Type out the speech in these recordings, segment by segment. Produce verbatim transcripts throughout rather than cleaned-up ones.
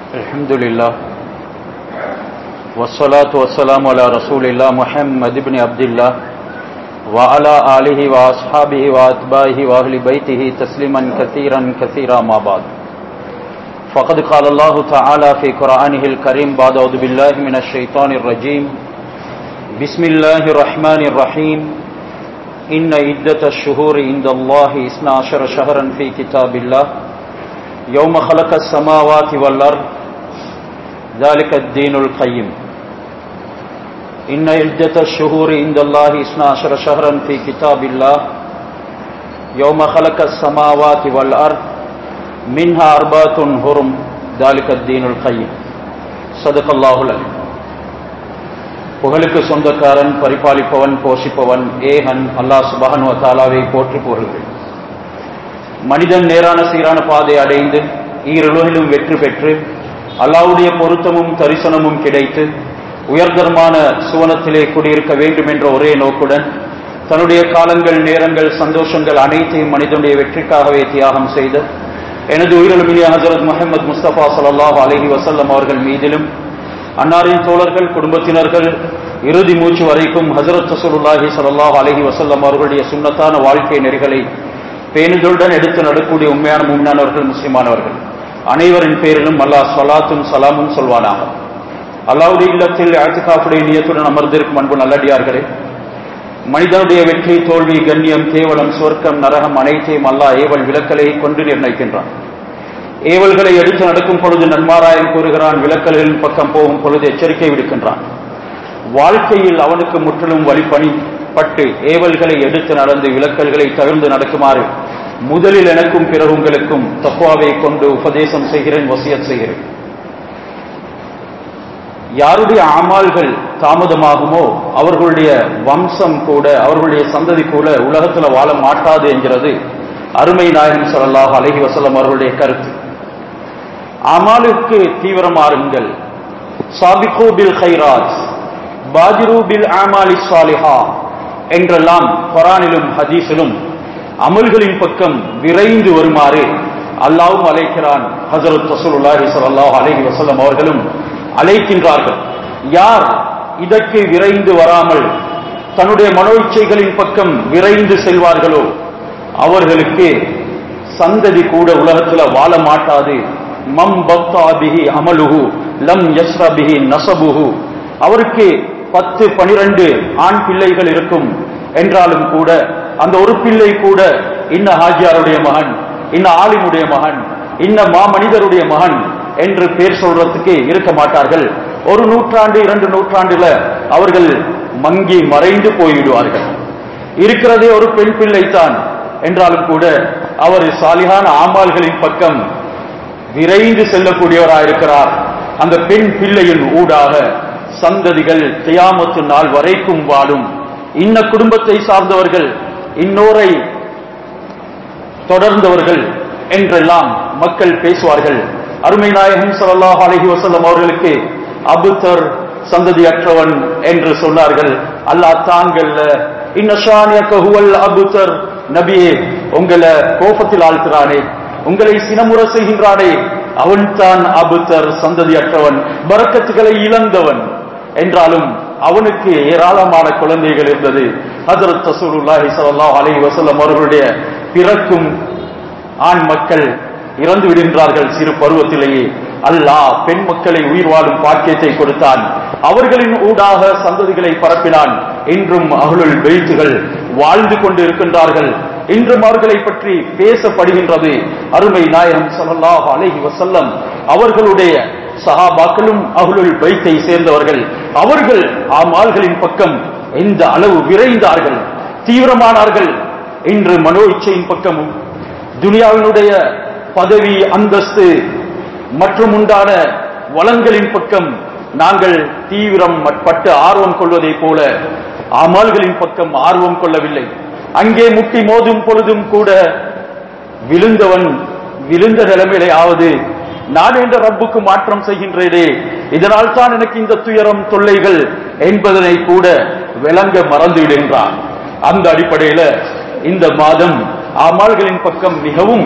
Alhamdulillah wassalatu wassalamu ala rasulillah Muhammad ibn Abdullah wa ala alihi wa ashabihi wa atba'ihi wa ahli baytihi tasliman kathiran kathira ma ba'd. Faqad qala Allah ta'ala fi Qur'anihi al-Karim ba'da a'udhu billahi minash shaitanir rajim. Bismillahir rahmanir rahim. Inna iddatash shuhuri indallahi isna ashara shahran fi kitabillah yawma khalaqas samawati wal ard ذلك الدين القيم. إن عدة الشهور عند الله اثنا عشر شهرا في كتاب الله يوم خلق السماوات والأرض منها أربعة حرم ذلك الدين القيم. صدق الله العظيم. புகழுக்கு சொந்தக்காரன், பரிபாலிப்பவன், போஷிப்பவன் ஏகன் அல்லாஹ் சுப்ஹானஹு வ தஆலாவை போற்றி புகழ்கிறேன். மனிதன் நேரான சீரான பாதை அடைந்து ஈருலகிலும் வெற்றி பெற்று அல்லாஹ்வுடைய பொருத்தமும் தரிசனமும் கிடைத்து உயர்தரமான சுவனத்திலே குடியிருக்க வேண்டும் என்ற ஒரே நோக்குடன் தன்னுடைய காலங்கள், நேரங்கள், சந்தோஷங்கள் அனைத்தையும் மனிதனுடைய வெற்றிக்காகவே தியாகம் செய்த எனது உயிரிழமினிய ஹஜ்ரத் முஹம்மது முஸ்தபா ஸல்லல்லாஹு அலைஹி வஸல்லம் அவர்கள் மீதிலும் அன்னாரின் தோழர்கள், குடும்பத்தினர்கள் இறுதி மூச்சு வரைக்கும் ஹஜ்ரத் ரசூலுல்லாஹி ஸல்லல்லாஹு அலைஹி வஸல்லம் அவர்களுடைய சுன்னத்தான வாழ்க்கை நெறிகளை பேணுதலுடன் எடுத்து நடக்கூடிய உண்மையான முஃமினானவர்கள், முஸ்லிமானவர்கள் அனைவரின் பேரிலும் அல்லாஹ் ஸலாத்தும் சலாமும் சொல்வானாக. அல்லாஹ்வுடைய இல்லத்தில் இஅ்திகாஃபுடைய நியத்துடன் அமர்ந்திருக்கும் அன்பு நல்லடியார்களே, மனிதனுடைய வெற்றி, தோல்வி, கண்ணியம், கேவலம், சொர்க்கம், நரகம் அனைத்தையும் அல்லாஹ் ஏவல் விலக்கலை கொண்டு நிர்ணயிக்கின்றான். ஏவல்களை எடுத்து நடக்கும் பொழுது நன்மாராயம் கூறுகிறான், விலக்கல்களின் பக்கம் போகும் பொழுது எச்சரிக்கை விடுக்கின்றான். வாழ்க்கையில் அவனுக்கு முற்றிலும் வழிபணி பட்டு ஏவல்களை எடுத்து நடந்து விலக்கல்களை தவிர்த்து நடக்குமாறு முதலில் எனக்கும் பிறகு உங்களுக்கும் தக்வாவை கொண்டு உபதேசம் செய்கிறேன், வசியத் செய்கிறேன். யாருடைய அமால்கள் தாமதமாகுமோ அவர்களுடைய வம்சம் கூட, அவர்களுடைய சந்ததி கூட உலகத்தில் வாழ மாட்டாது என்கிறது அருமை நாயகம் ஸல்லல்லாஹு அலைஹி வஸல்லம் அவர்களுடைய கருத்து. அமாலுக்கு தீவிரமாறுங்கள். சாபிகு பில் கைராத் பாதிரு பில் அமாலிஸ் ஸாலிஹா என்றெல்லாம் குர்ஆனிலும் ஹதீஸிலும் அமல்களின் பக்கம் விரைந்து வருமாறு அல்லாஹ்வும் அழைக்கிறான், ஹஜ்ரத் ரசூலுல்லாஹி ஸல்லல்லாஹு அலைஹி வஸல்லம் அவர்களும் அழைக்கின்றார்கள். யார் இதற்கு விரைந்து வராமல் தன்னுடைய மனோ இச்சைகளின் பக்கம் விரைந்து செல்வார்களோ அவர்களுக்கு சந்ததி கூட உலகத்தில் வாழ மாட்டாது. மம் பத்தா பிஹி அமலுஹு லம் யஸ்ரா பிஹி நஸபுஹு. அவருக்கு பத்து பனிரெண்டு ஆண் பிள்ளைகள் இருக்கும் என்றாலும் கூட அந்த ஒரு பிள்ளை கூட இன்ன ஹாஜியாருடைய மகன், இன்ன ஆலிமுடைய மகன், இன்ன மாமனிதருடைய மகன் என்று பேர் சொல்றதுக்கு இருக்க மாட்டார்கள். ஒரு நூற்றாண்டு இரண்டு நூற்றாண்டுல அவர்கள் மங்கி மறைந்து போய்விடுவார்கள். இருக்கிறதே ஒரு பெண் பிள்ளைத்தான் என்றாலும் கூட அவர் சாலிஹான ஆமால்களின் பக்கம் விரைந்து செல்லக்கூடியவராயிருக்கிறார். அந்த பெண் பிள்ளையின் ஊடாக சந்ததிகள் கியாமத்து நாள் வரைக்கும் வாழும். இன்ன குடும்பத்தை சார்ந்தவர்கள், இன்னோரை தொடர்ந்தவர்கள் என்றெல்லாம் மக்கள் பேசுவார்கள். அருமை நாயகம் ஸல்லல்லாஹு அலைஹி வஸல்லம் அவர்களுக்கு அபுதர் சந்ததியற்றவன் என்று சொன்னார்கள். அல்லாஹ் தாங்கல்ல இன்ன ஷானியக ஹுவல் அபுதர், நபியே உங்களை கோபத்தில் ஆழ்த்துறானே, உங்களை சினமுற செய்கின்றானே, அவன்தான் அபுதர் சந்ததியற்றவன், பரக்கத்துகளை இழந்தவன் என்றாலும் அவனுக்கு ஏராளமான குழந்தைகள் இருந்தது. ஹஜ்ரத் ரசூலுல்லாஹி ஸல்லல்லாஹு அலைஹி வஸல்லம் அவர்களுடைய பிறக்கும் ஆண் மக்கள் இறந்து விடுகின்றார்கள் சிறு பருவத்திலேயே. அல்லாஹ் பெண் மக்களை உயிர் வாழும் பாக்கியத்தை கொடுத்தான். அவர்களின் ஊடாக சந்ததிகளை பரப்பினான். இன்றும் அஹ்லுல் பைத்துகள் வாழ்ந்து கொண்டு இருக்கின்றார்கள். இன்றும் அவர்களை பற்றி பேசப்படுகின்றது. அருமை நாயகம் ஸல்லல்லாஹு அலைஹி வஸல்லம் அவர்களுடைய சஹாபாக்களும் அஹ்லுல் பைத்தை சேர்ந்தவர்கள். அவர்கள் அமால்களின் பக்கம் எந்த அளவு விரைந்தார்கள், தீவிரமானார்கள். இன்று மனோ இச்சையின் பக்கமும் துனியாவினுடைய பதவி, அந்தஸ்து மற்றும் உண்டான வளங்களின் பக்கம் நாங்கள் தீவிரம் பட்டு ஆர்வம் கொள்வதை போல அமால்களின் பக்கம் ஆர்வம் கொள்ளவில்லை. அங்கே முட்டி மோதும் பொழுதும் கூட விழுந்தவன் விழுந்த நிலைமையிலாவது நான் என்ற ரப்புக்கு மாற்றம் செய்கின்றேனே, இதனால் தான் எனக்கு இந்த துயரம், தொல்லைகள் என்பதனை கூட விளங்க மறந்து விடுகின்றான். அந்த அடிப்படையில இந்த மாதம் அமால்களின் பக்கம் மிகவும்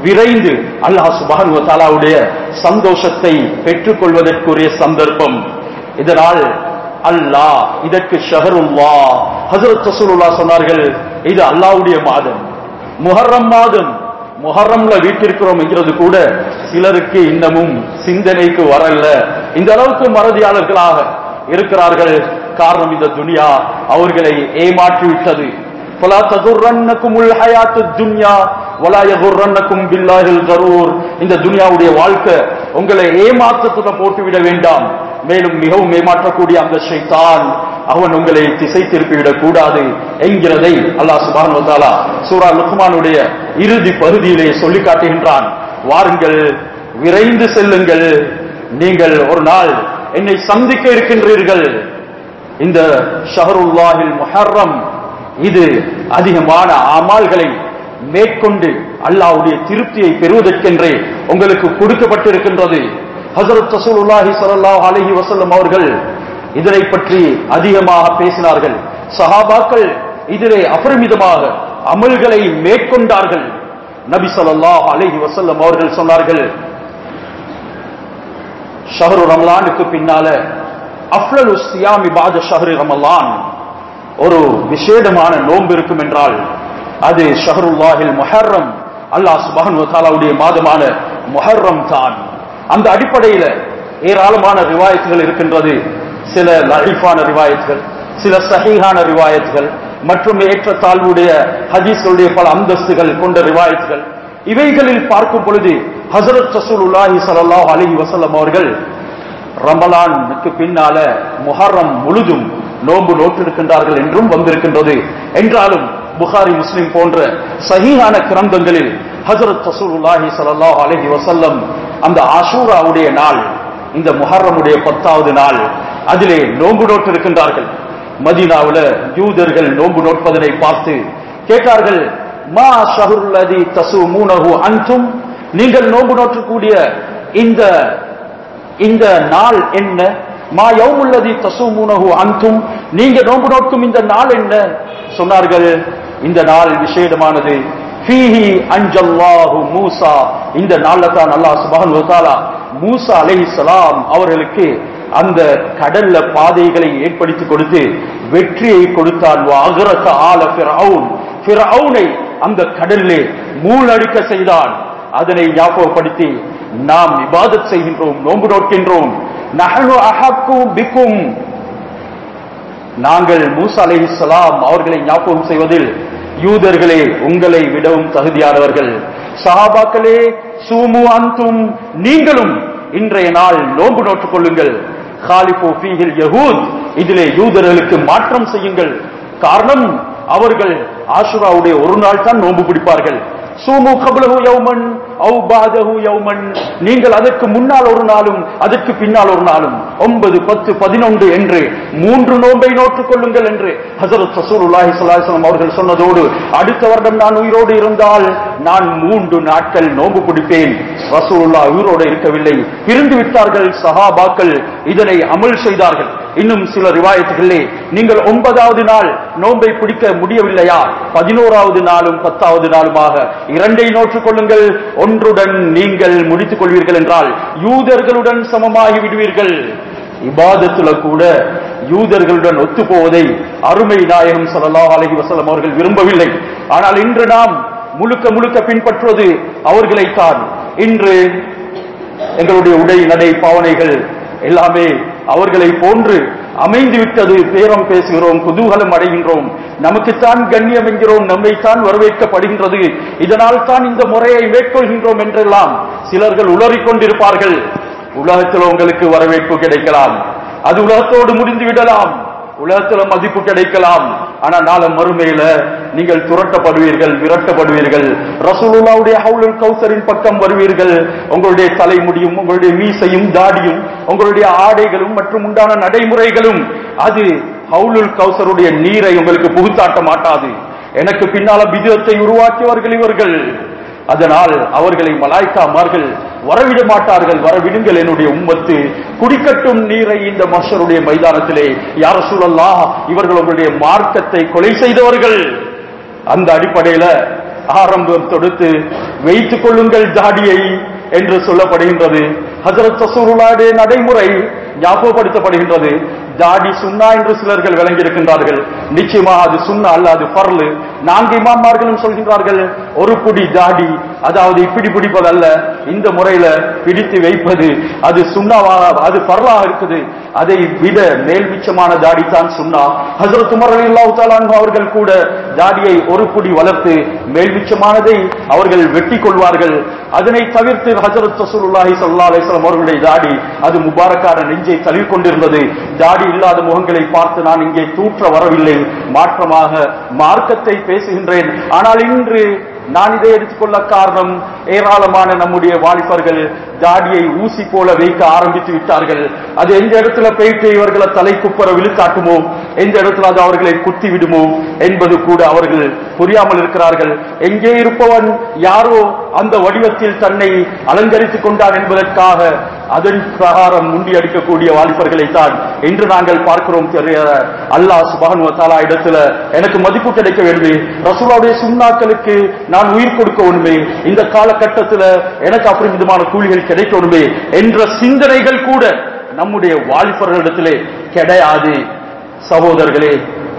விரைந்து அல்லாஹ் சுப்ஹானஹு வ தஆலாவுடைய சந்தோஷத்தை பெற்றுக் கொள்வதற்குரிய சந்தர்ப்பம். இதனால் அல்லாஹ் இதற்கு ஷஹருல்லாஹ், ஹஜ்ரத் ரசூலுல்லாஹ் சொன்னார்கள், இது அல்லாஹ்வுடைய மாதம், முஹர்ரம் மாதம். முஹர்ரம்ல வீட்டிருக்கிறோம் என்கிறது கூட சிலருக்கு இன்னமும் சிந்தனைக்கு வரல. இந்த அளவுக்கு மறதியாளர்களாக இருக்கிறார்கள். காரணம், இந்த துனியா அவர்களை ஏமாற்றிவிட்டது. فلا تغرنكم الحياة الدنيا ولا يغرنكم بالله الغرور. இந்த துனியாவுடைய வாழ்க்கை உங்களை ஏமாற்றத்துல போட்டுவிட வேண்டாம். மேலும் மிகவும் ஏமாற்றக்கூடிய அந்த ஷைத்தான் அவன் உங்களை திசை திருப்பிவிடக் கூடாது என்கிறதை அல்லாஹ் சுப்ஹானஹு வ தஆலா சூரா லுக்மானுடைய இறுதி பகுதியிலே சொல்லி காட்டுகின்றான். வாருங்கள், விரைந்து செல்லுங்கள், நீங்கள் ஒரு நாள் என்னை சந்திக்க இருக்கின்றீர்கள். இந்த ஷஹருல்லாஹில் முஹர்ரம், இது அதிகமான அமல்களை மேற்கொண்டு அல்லாஹ்வுடைய திருப்தியை பெறுவதற்கென்றே உங்களுக்கு கொடுக்கப்பட்டிருக்கின்றது. ஹஜ்ரத் ரசூலுல்லாஹி ஸல்லல்லாஹு அலைஹி வஸல்லம் அவர்கள் இதனை பற்றி அதிகமாக பேசினார்கள். சஹாபாக்கள் இதிலே அபரிமிதமாக அமல்களை மேற்கொண்டார்கள். நபி ஸல்லல்லாஹு அலைஹி வஸல்லம் அவர்கள் சொன்னார்கள், ஷஹ்ரு ரமலானுக்கு பின்னால அஃலலு ஸியாமி பாத ஷஹ்ரி ரமலான், ஒரு விசேடமான நோன்பு இருக்கும் என்றால் அது ஷஹ்ருல்லாஹில் முஹர்ரம், அல்லாஹ் சுப்ஹானஹு வ தஆலாவுடைய மாதமான முஹர்ரம் தான். அந்த அடிப்படையில ஏராளமான ரிவாயத்துகள் இருக்கின்றது. சில லஈஃபான ரிவாயத்துகள், சில சஹீஹான ரிவாயத்துகள் மற்றும் ஏற்றத்தாழ்வுடைய ஹதீஸ்களுடைய பல அந்தஸ்துகள் கொண்ட ரிவாயத்துகள். இவைகளில் பார்க்கும் பொழுது ஹஜ்ரத் ரசூலுல்லாஹி ஸல்லல்லாஹு அலைஹி வஸல்லம் அவர்கள் ரமலானுக்கு பின்னால முஹர்ரம் முழுதும் நோன்பு நோற்றிருக்கின்றார்கள் என்றும் வந்திருக்கின்றது. என்றாலும் புகாரி, முஸ்லிம் போன்ற சஹீஹான கிரந்தங்களில் ஹஜ்ரத் ரசூலுல்லாஹி ஸல்லல்லாஹு அலைஹி வஸல்லம் அந்த ஆஷூராவுடைய நாள், இந்த முஹர்ரமுடைய பத்தாவது நாள், அதிலே நோன்பு நோற்றிருக்கின்றார்கள். மதீனாவுல யூதர்கள் நோன்பு நோட்பதனை பார்த்து கேட்டார்கள், மா ஷஹ்ருல்லதி தஸூமூனஹு அன்தும், நீங்கள் நோன்பு நோற்றக்கூடிய இந்த இந்த நாள் என்ன? மா யௌமுல்லதி தஸூமூனஹு அன்தும், நீங்க நோன்பு நோக்கும் இந்த நாள் என்ன? சொன்னார்கள், இந்த நாள் விசேடமானது. ஃபீஹி அன்ஜல்லாஹு மூசா, இந்த நாள்ல தான் அல்லாஹ் சுப்ஹானஹு வ தஆலா மூசா அலைஹிஸ்ஸலாம் அவர்களுக்கு அந்த கடல்ல பாதைகளை ஏற்படுத்தி கொடுத்து வெற்றியை கொடுத்தான். வஅக்ரக ஆல ஃபிர்அவுன், ஃபிர்அவுனை அந்த கடலிலே மூழ்கடிக்க செய்தான். அதனை ஞாபகப்படுத்தி நாம் இபாதத் செய்கின்றோம், நோன்பு நோக்கின்றோம். நஹ்னு அஹக்கு பிக்கும், நாங்கள் மூசா அலைஹிஸ்ஸலாம் அவர்களை ஞாபகம் செய்வதில் யூதர்களே உங்களை விடவும் தகுதியானவர்கள். சஹாபாக்களே, சூமு அன்தும், நீங்களும் இன்றைய நாள் நோன்பு நோற்றுக் கொள்ளுங்கள். காலிஃபு ஃபீஹில் யஹூத், இதிலே யூதர்களுக்கு மாற்றம் செய்யுங்கள். காரணம், அவர்கள் ஆஷுராவுடைய ஒரு நாள் தான் நோன்பு பிடிப்பார்கள். சூமு கப்லஹு யௌமன் அவ் பாதஹு யௌமன், நீங்கள் அதற்கு முன்னால் ஒரு நாளும் அதற்கு பின்னால் ஒரு நாளும் ஒன்பது, பத்து, பதினொன்று என்று மூன்று நோன்பை நோற்றுக் கொள்ளுங்கள் என்று ஹஜ்ரத் ரசூலுல்லாஹி ஸல்லல்லாஹு அலைஹி வஸல்லம் அவர்கள் சொன்னதோடு, அடுத்த வருடம் நான் உயிரோடு இருந்தால் நான் மூன்று நாட்கள் நோன்பு பிடிப்பேன். ரசூலுல்லாஹ் உயிரோடு இருக்கவில்லை, இருந்து விட்டார்கள். சஹாபாக்கள் இதனை அமல் செய்தார்கள். இன்னும் சில ரிவாயத்துகளிலே நீங்கள் ஒன்பதாவது நாள் நோன்பை பிடிக்க முடியவில்லையா, பதினோராவது நாளும் பத்தாவது நாளுமாக இரண்டை நோற்றுக் கொள்ளுங்கள். ஒன்றுடன் நீங்கள் முடித்துக் கொள்வீர்கள் என்றால் யூதர்களுடன் சமமாகி விடுவீர்கள். இபாதத்துல கூட யூதர்களுடன் ஒத்து போவதை அருமை நாயகம் ஸல்லல்லாஹு அலைஹி வஸல்லம் அவர்கள் விரும்பவில்லை. ஆனால் இன்று நாம் முழுக்க முழுக்க பின்பற்றுவது அவர்களைத்தான். இன்று எங்களுடைய உடை, நடை, பாவனைகள் எல்லாமே அவர்களை போன்று அமைந்து விட்டது. பேரம் பேசுகிறோம், குதூகலம் அடைகின்றோம், நமக்குத்தான் கண்ணியம் என்கிறோம், நம்மைத்தான் வரவேற்கப்படுகின்றது, இதனால் தான் இந்த முறையை மேற்கொள்கின்றோம் என்றெல்லாம் சிலர்கள் உளறிக் கொண்டிருப்பார்கள். உலகத்தில் உங்களுக்கு வரவேற்பு கிடைக்கலாம், அது உலகத்தோடு முடிந்து விடலாம், உலகத்துல மதிப்பு கிடைக்கலாம். ஆனா நாளை மறுமையில நீங்கள் துரட்டப்படுவீர்கள், விரட்டப்படுவீர்கள். ரசூலுல்லாஹ்வுடைய ஹவுலுல் கௌசரின் பக்கம் வருவீர்கள். உங்களுடைய தலைமுடியும், உங்களுடைய மீசையும், தாடியும், உங்களுடைய ஆடைகளும் மற்றும் உண்டான நடைமுறைகளும் அது ஹவுலுல் கௌசருடைய நீரை உங்களுக்கு புகுத்தாட்ட மாட்டாது. எனக்கு பின்னால பிதத்தை உருவாக்கியவர்கள் இவர்கள், அதனால் அவர்களை மலாய்க்காமார்கள் வரவிட மாட்டார்கள். வரவிடுங்கள், என்னுடைய உம்மத்து குடிக்கட்டும் நீரை இந்த மஹ்ஷருடைய மைதானத்திலே. யா ரசூலல்லாஹ், இவர்கள் உங்களுடைய மார்க்கத்தை கொலை செய்தவர்கள். அந்த அடிப்படையில ஆரம்பம் தொடுத்து வைத்துக் கொள்ளுங்கள் தாடியை என்று சொல்லப்படுகின்றது. ஹஜ்ரத் ரசூலுல்லாஹ்வுடைய நடைமுறை ஞாபகப்படுத்தப்படுகின்றது. தாடி சுன்னா என்று சிலர்கள் விளங்கியிருக்கின்றார்கள். நிச்சயமாக அது சுன்னா அல்ல, அது ஃபர்லு. நான்கு இமாமார்களும் சொல்கின்றார்கள், ஒரு புடி தாடி, அதாவது இப்படி பிடிப்பதல்ல, இந்த முறையில பிடித்து வைப்பது அது சுன்னாவாக, அது ஃபர்லாக இருக்குது. அதை விட மேல் மிச்சமான தாடி தான் சுன்னா. ஹஜ்ரத் உமர் ரலியல்லாஹு தஆலா அன்ஹு அவர்கள் கூட தாடியை ஒரு புடி வளர்த்து மேல் மிச்சமானதை அவர்கள் வெட்டி கொள்வார்கள். அதனை தவிர்த்து ஹஜ்ரத் ரசூலுல்லாஹி ஸல்லல்லாஹு அலைஹி வஸல்லம் அவர்களுடைய தாடி அது முபாரக்கான நெஞ்சை தழுவிக் கொண்டிருந்தது. தாடி இல்லாத முகங்களை பார்த்து நான் இங்கே தூற்ற வரவில்லை, மாற்றமாக மார்க்கத்தை பேசுகின்றேன். ஆனால் இன்று நான் இதை எடுத்துக்கொள்ள காரணம், ஏராளமான நம்முடைய வாலிபர்கள் தாடியை ஊசி போல வைக்க ஆரம்பித்து விட்டார்கள். அது எந்த இடத்துல போயிட்டு இவர்களை தலை குப்பர விழுக்காட்டுமோ, எந்த இடத்துல அது அவர்களை குத்தி விடுமோ என்பது கூட அவர்கள் புரியாமல் இருக்கிறார்கள். எங்கே இருப்பவன் யாரோ அந்த வடிவத்தில் தன்னை அலங்கரித்துக் கொண்டான் என்பதற்காக அதன் பிரகாரம் முண்டி அடிக்கக்கூடிய வாலிபர்களை தான் இன்று நாங்கள் பார்க்கிறோம். அல்லாஹ் சுப்ஹானஹு வ தஆலா இடத்துல எனக்கு மதிப்பு கிடைக்க வேண்டும், ரசூலுல்லாஹ்வுடைய சுன்னாக்களுக்கு நான் உயிர் கொடுக்க வேண்டுமே, இந்த காலகட்டத்தில் எனக்கு அப்படி விதமான கூலிகள் கிடைக்கணுமே என்ற சிந்தனைகள் கூட நம்முடைய வாலிபர்களிடத்திலே கிடையாது. சகோதரர்களே,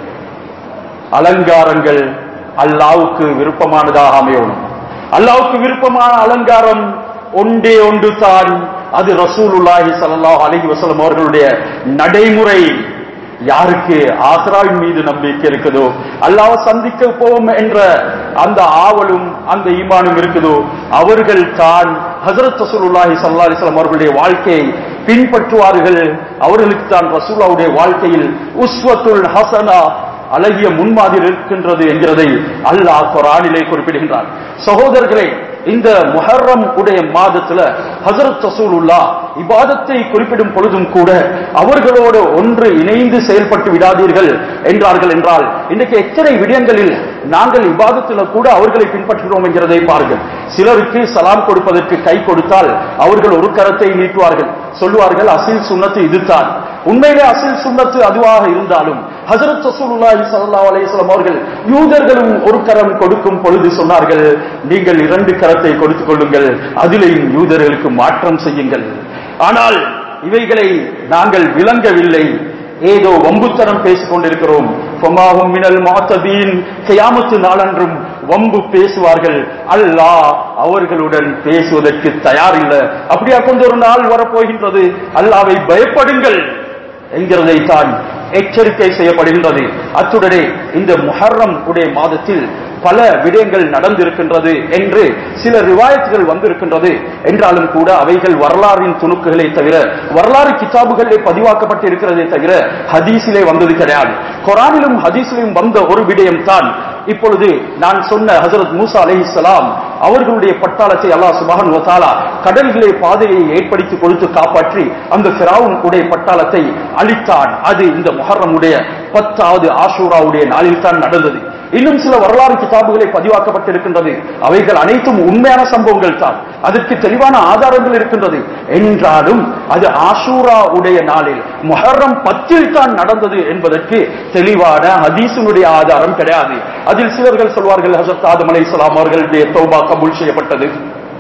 அலங்காரங்கள் அல்லாஹ்வுக்கு விருப்பமானதாக அமையணும். அல்லாஹ்வுக்கு விருப்பமான அலங்காரம் ஒன்றே ஒன்று தான், அது ரசூலுல்லாஹி ஸல்லல்லாஹு அலைஹி வஸல்லம் அவர்களுடைய நடைமுறை. யாருக்கு ஆக்ராவின் மீது நம்பிக்கை இருக்குதோ, அல்லாஹ்வை சந்திக்க போவோம் என்ற அந்த ஆவலும் அந்த ஈமானும் இருக்குதோ, அவர்கள் தான் ஹஜ்ரத் ரசூலுல்லாஹி ஸல்லல்லாஹு அலைஹி வஸல்லம் அவர்களுடைய வாழ்க்கையை பின்பற்றுவார்கள். அவர்களுக்கு தான் ரசூலுல்லாஹ்வுடைய வாழ்க்கையில் உஸ்வத்துல் ஹஸனா, அழகிய முன்மாதிரி இருக்கின்றது என்கிறதை அல்லாஹ் குர்ஆனிலே குறிப்பிடுகின்றார். சகோதரர்களே, இந்த முஹர்ரம் உடைய மாதத்துல ஹஜ்ரத் ரசூலுல்லாஹ் இபாதத்தை குறிப்பிடும் பொழுதும் கூட அவர்களோடு ஒன்று இணைந்து செயல்பட்டு விடாதீர்கள் என்றார்கள். என்றால் இன்றைக்கு எத்தனை விடயங்களில் நாங்கள் இபாதத்துல கூட அவர்களை பின்பற்றுகிறோம் என்கிறதை பாருங்கள். சிலருக்கு சலாம் கொடுப்பதற்கு கை கொடுத்தால் அவர்கள் ஒரு கரத்தை நீட்டுவார்கள், சொல்லுவார்கள் அசில் சுன்னத்து இதுதான். உண்மையிலே அசில் சுன்னத்து அதுவாக இருந்தாலும் ஹஜ்ரத் ரசூலுல்லாஹி ஸல்லல்லாஹு அலைஹி வஸல்லம் அவர்கள் யூதர்களும் ஒரு கரம் கொடுக்கும் பொழுது சொன்னார்கள், நீங்கள் இரண்டு கரத்தை கொடுத்துக் கொள்ளுங்கள், அதிலேயும் யூதர்களுக்கு மாற்றம் செய்யுங்கள். ஆனால் இவைகளை நாங்கள் விளங்கவில்லை, ஏதோ வம்புத்தனம் பேசிக் கொண்டிருக்கிறோம். ஃபமாஹும் மினல் முஅத்தபீன், கியாமத்து நாளன்றும் வம்பு பேசுவார்கள். அல்லாஹ் அவர்களுடன் பேசுவதற்கு தயாரில்லை. அப்படியா கொண்டு ஒரு நாள் வரப்போகின்றது, அல்லாஹ்வை பயப்படுங்கள் என்கிறதை தான் எச்சரிக்கை செய்யப்படுகின்றது. அத்துடனே இந்த முஹர்ரம் உடைய மாதத்தில் பல விடயங்கள் நடந்திருக்கின்றது என்று சில ரிவாயத்துகள் வந்திருக்கின்றது. என்றாலும் கூட அவைகள் வரலாறின் துணுக்குகளை தவிர, வரலாறு கிதாபுகளிலே பதிவாக்கப்பட்டு இருக்கிறதே தவிர ஹதீஸிலே வந்தது கிடையாது. குர்ஆனிலும் ஹதீஸிலும் வந்த ஒரு விடயம் தான் இப்பொழுது நான் சொன்ன ஹஜ்ரத் மூசா அலைஹிஸ்ஸலாம் அவர்களுடைய பட்டாளத்தை அல்லாஹ் சுப்ஹானஹு வ தஆலா கடலிலே பாதையை ஏற்படுத்தி கொடுத்து காப்பாற்றி அந்த ஃபிரௌன் உடைய பட்டாளத்தை அழித்தான். அது இந்த முஹர்ரம் உடைய பத்தாவது ஆஷூராவுடைய நாளில் தான் நடந்தது. இன்னும் சில வரலாறு கிதாபுகளை பதிவாக்கப்பட்டிருக்கின்றது. அவைகள் அனைத்தும் உண்மையான சம்பவங்கள் தான், அதற்கு தெளிவான ஆதாரங்கள் இருக்கின்றது. என்றாலும் அது ஆஷூரா உடைய நாளில் முஹர்ரம் பத்தில் தான் நடந்தது என்பதற்கு தெளிவான ஹதீஸினுடைய ஆதாரம் கிடையாது. அதில் சிலர்கள் சொல்வார்கள் ஹஜ்ரத் ஆதம் அலைஹிஸ்ஸலாம் அவர்களுடைய தௌபா கபூல் செய்யப்பட்டது,